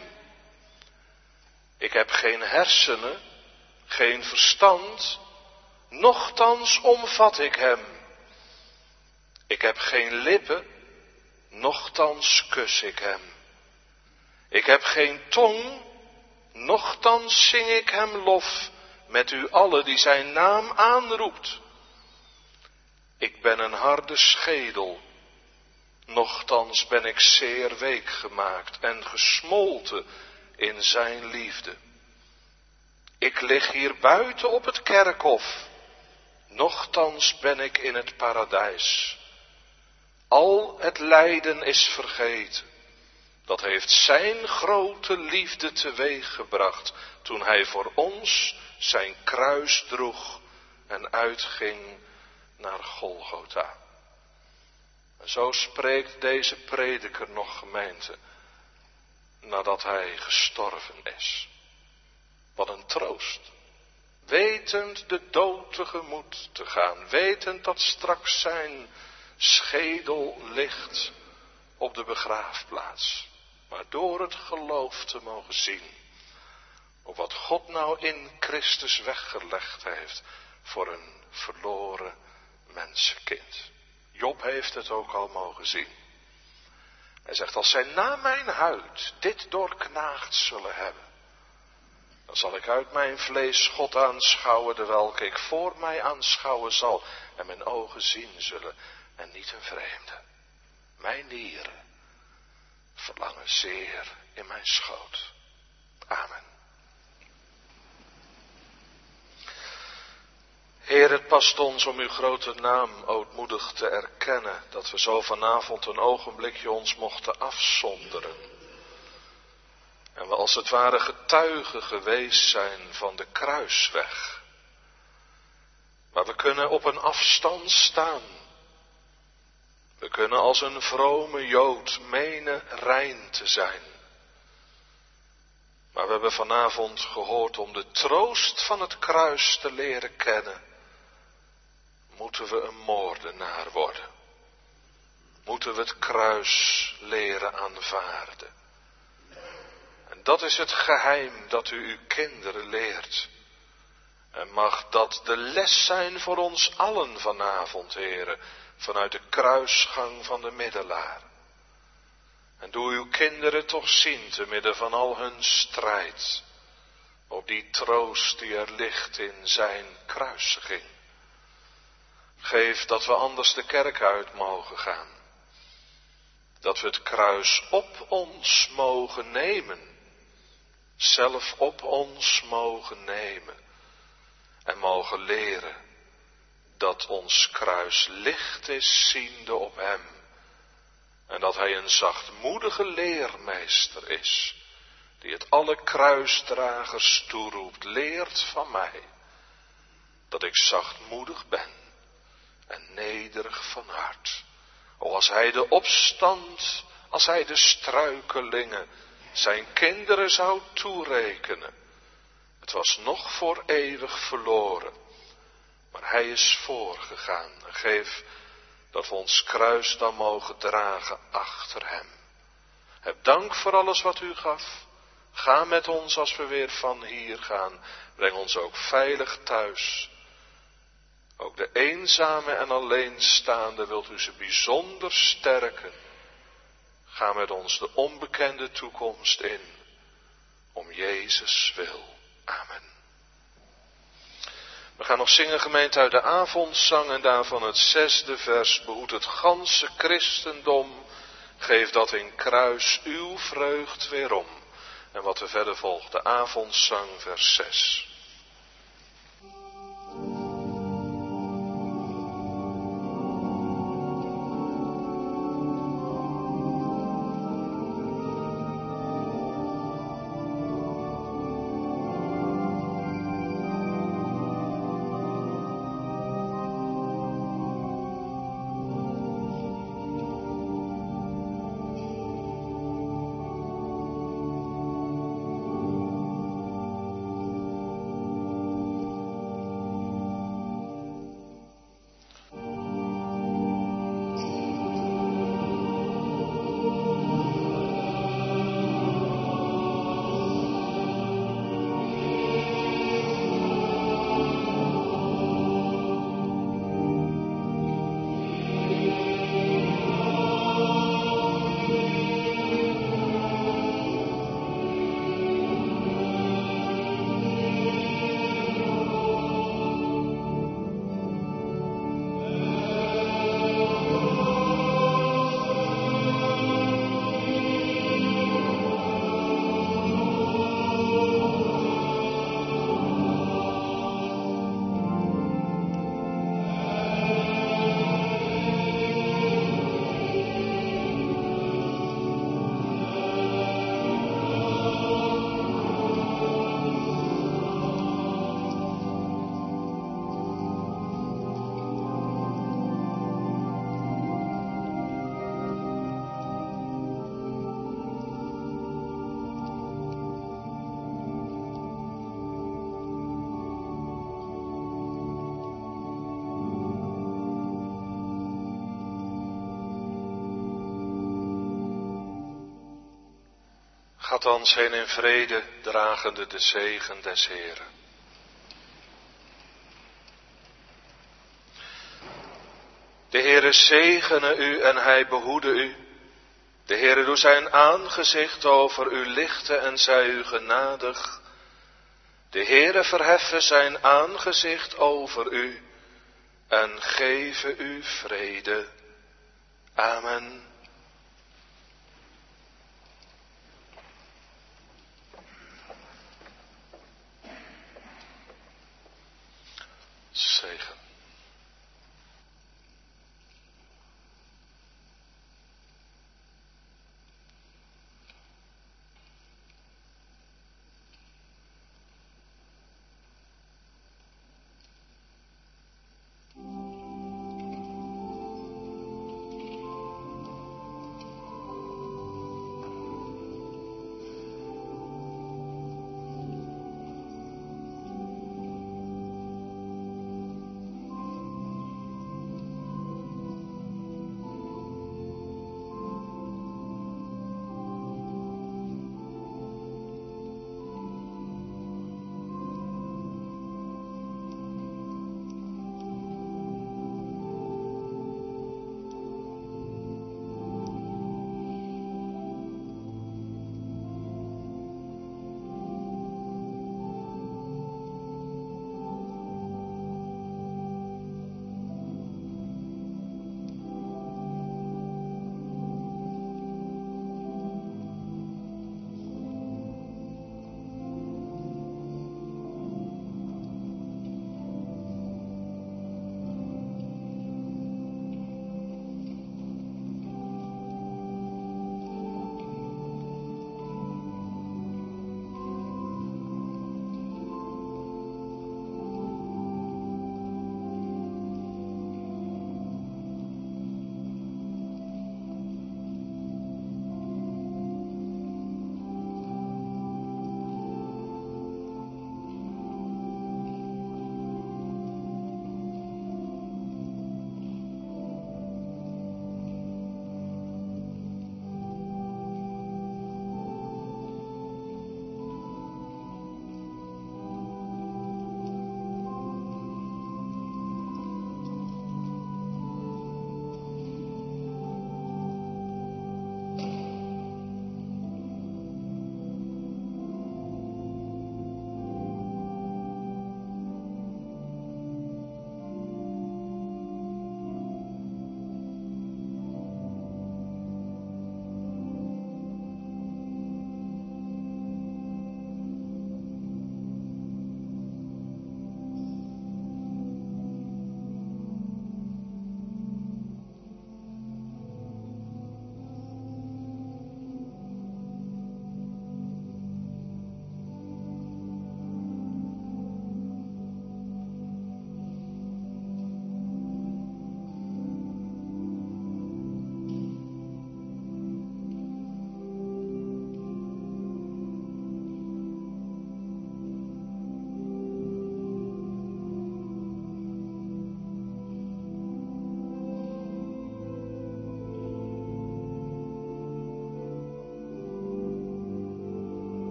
Ik heb geen hersenen, geen verstand, nochtans omvat ik hem. Ik heb geen lippen, nochtans kus ik hem. Ik heb geen tong, nochtans zing ik hem lof met u allen die zijn naam aanroept. Ik ben een harde schedel, nochtans ben ik zeer week gemaakt en gesmolten in zijn liefde. Ik lig hier buiten op het kerkhof, nochtans ben ik in het paradijs. Al het lijden is vergeten. Dat heeft zijn grote liefde teweeggebracht toen hij voor ons zijn kruis droeg en uitging naar Golgotha. En zo spreekt deze prediker nog, gemeente, nadat hij gestorven is. Wat een troost. Wetend de dood tegemoet te gaan, wetend dat straks zijn schedel ligt op de begraafplaats. Maar door het geloof te mogen zien op wat God nou in Christus weggelegd heeft voor een verloren mensenkind. Job heeft het ook al mogen zien. Hij zegt, als zij na mijn huid dit doorknaagd zullen hebben, dan zal ik uit mijn vlees God aanschouwen, dewelke ik voor mij aanschouwen zal, en mijn ogen zien zullen, en niet een vreemde. Mijn nieren verlangen zeer in mijn schoot. Amen. Heer, het past ons om uw grote naam ootmoedig te erkennen, dat we zo vanavond een ogenblikje ons mochten afzonderen. En we als het ware getuigen geweest zijn van de kruisweg. Maar we kunnen op een afstand staan. We kunnen als een vrome Jood menen rein te zijn. Maar we hebben vanavond gehoord, om de troost van het kruis te leren kennen, moeten we een moordenaar worden. Moeten we het kruis leren aanvaarden. En dat is het geheim dat u uw kinderen leert. En mag dat de les zijn voor ons allen vanavond, heren, vanuit de kruisgang van de middelaar. En doe uw kinderen toch zien, te midden van al hun strijd, op die troost die er ligt in zijn kruisiging. Geef dat we anders de kerk uit mogen gaan. Dat we het kruis op ons mogen nemen. Zelf op ons mogen nemen. En mogen leren dat ons kruis licht is ziende op hem. En dat hij een zachtmoedige leermeester is, die het alle kruisdragers toeroept, leert van mij, dat ik zachtmoedig ben en nederig van hart. O, als hij de opstand, als hij de struikelingen zijn kinderen zou toerekenen, het was nog voor eeuwig verloren, maar hij is voorgegaan. En geef dat we ons kruis dan mogen dragen achter hem. Heb dank voor alles wat u gaf. Ga met ons als we weer van hier gaan. Breng ons ook veilig thuis. Ook de eenzame en alleenstaande wilt u ze bijzonder sterken. Ga met ons de onbekende toekomst in. Om Jezus wil. Amen. We gaan nog zingen, gemeente, uit de avondzang en daarvan het zesde vers. Behoed het ganse christendom, geef dat in kruis uw vreugd weerom. En wat er verder volgt, de avondzang vers zes. Gaat ons heen in vrede, dragende de zegen des Heren. De Heere zegene u en hij behoede u. De Heere doe zijn aangezicht over u lichten en zij u genadig. De Heere verheffen zijn aangezicht over u en geven u vrede. Amen.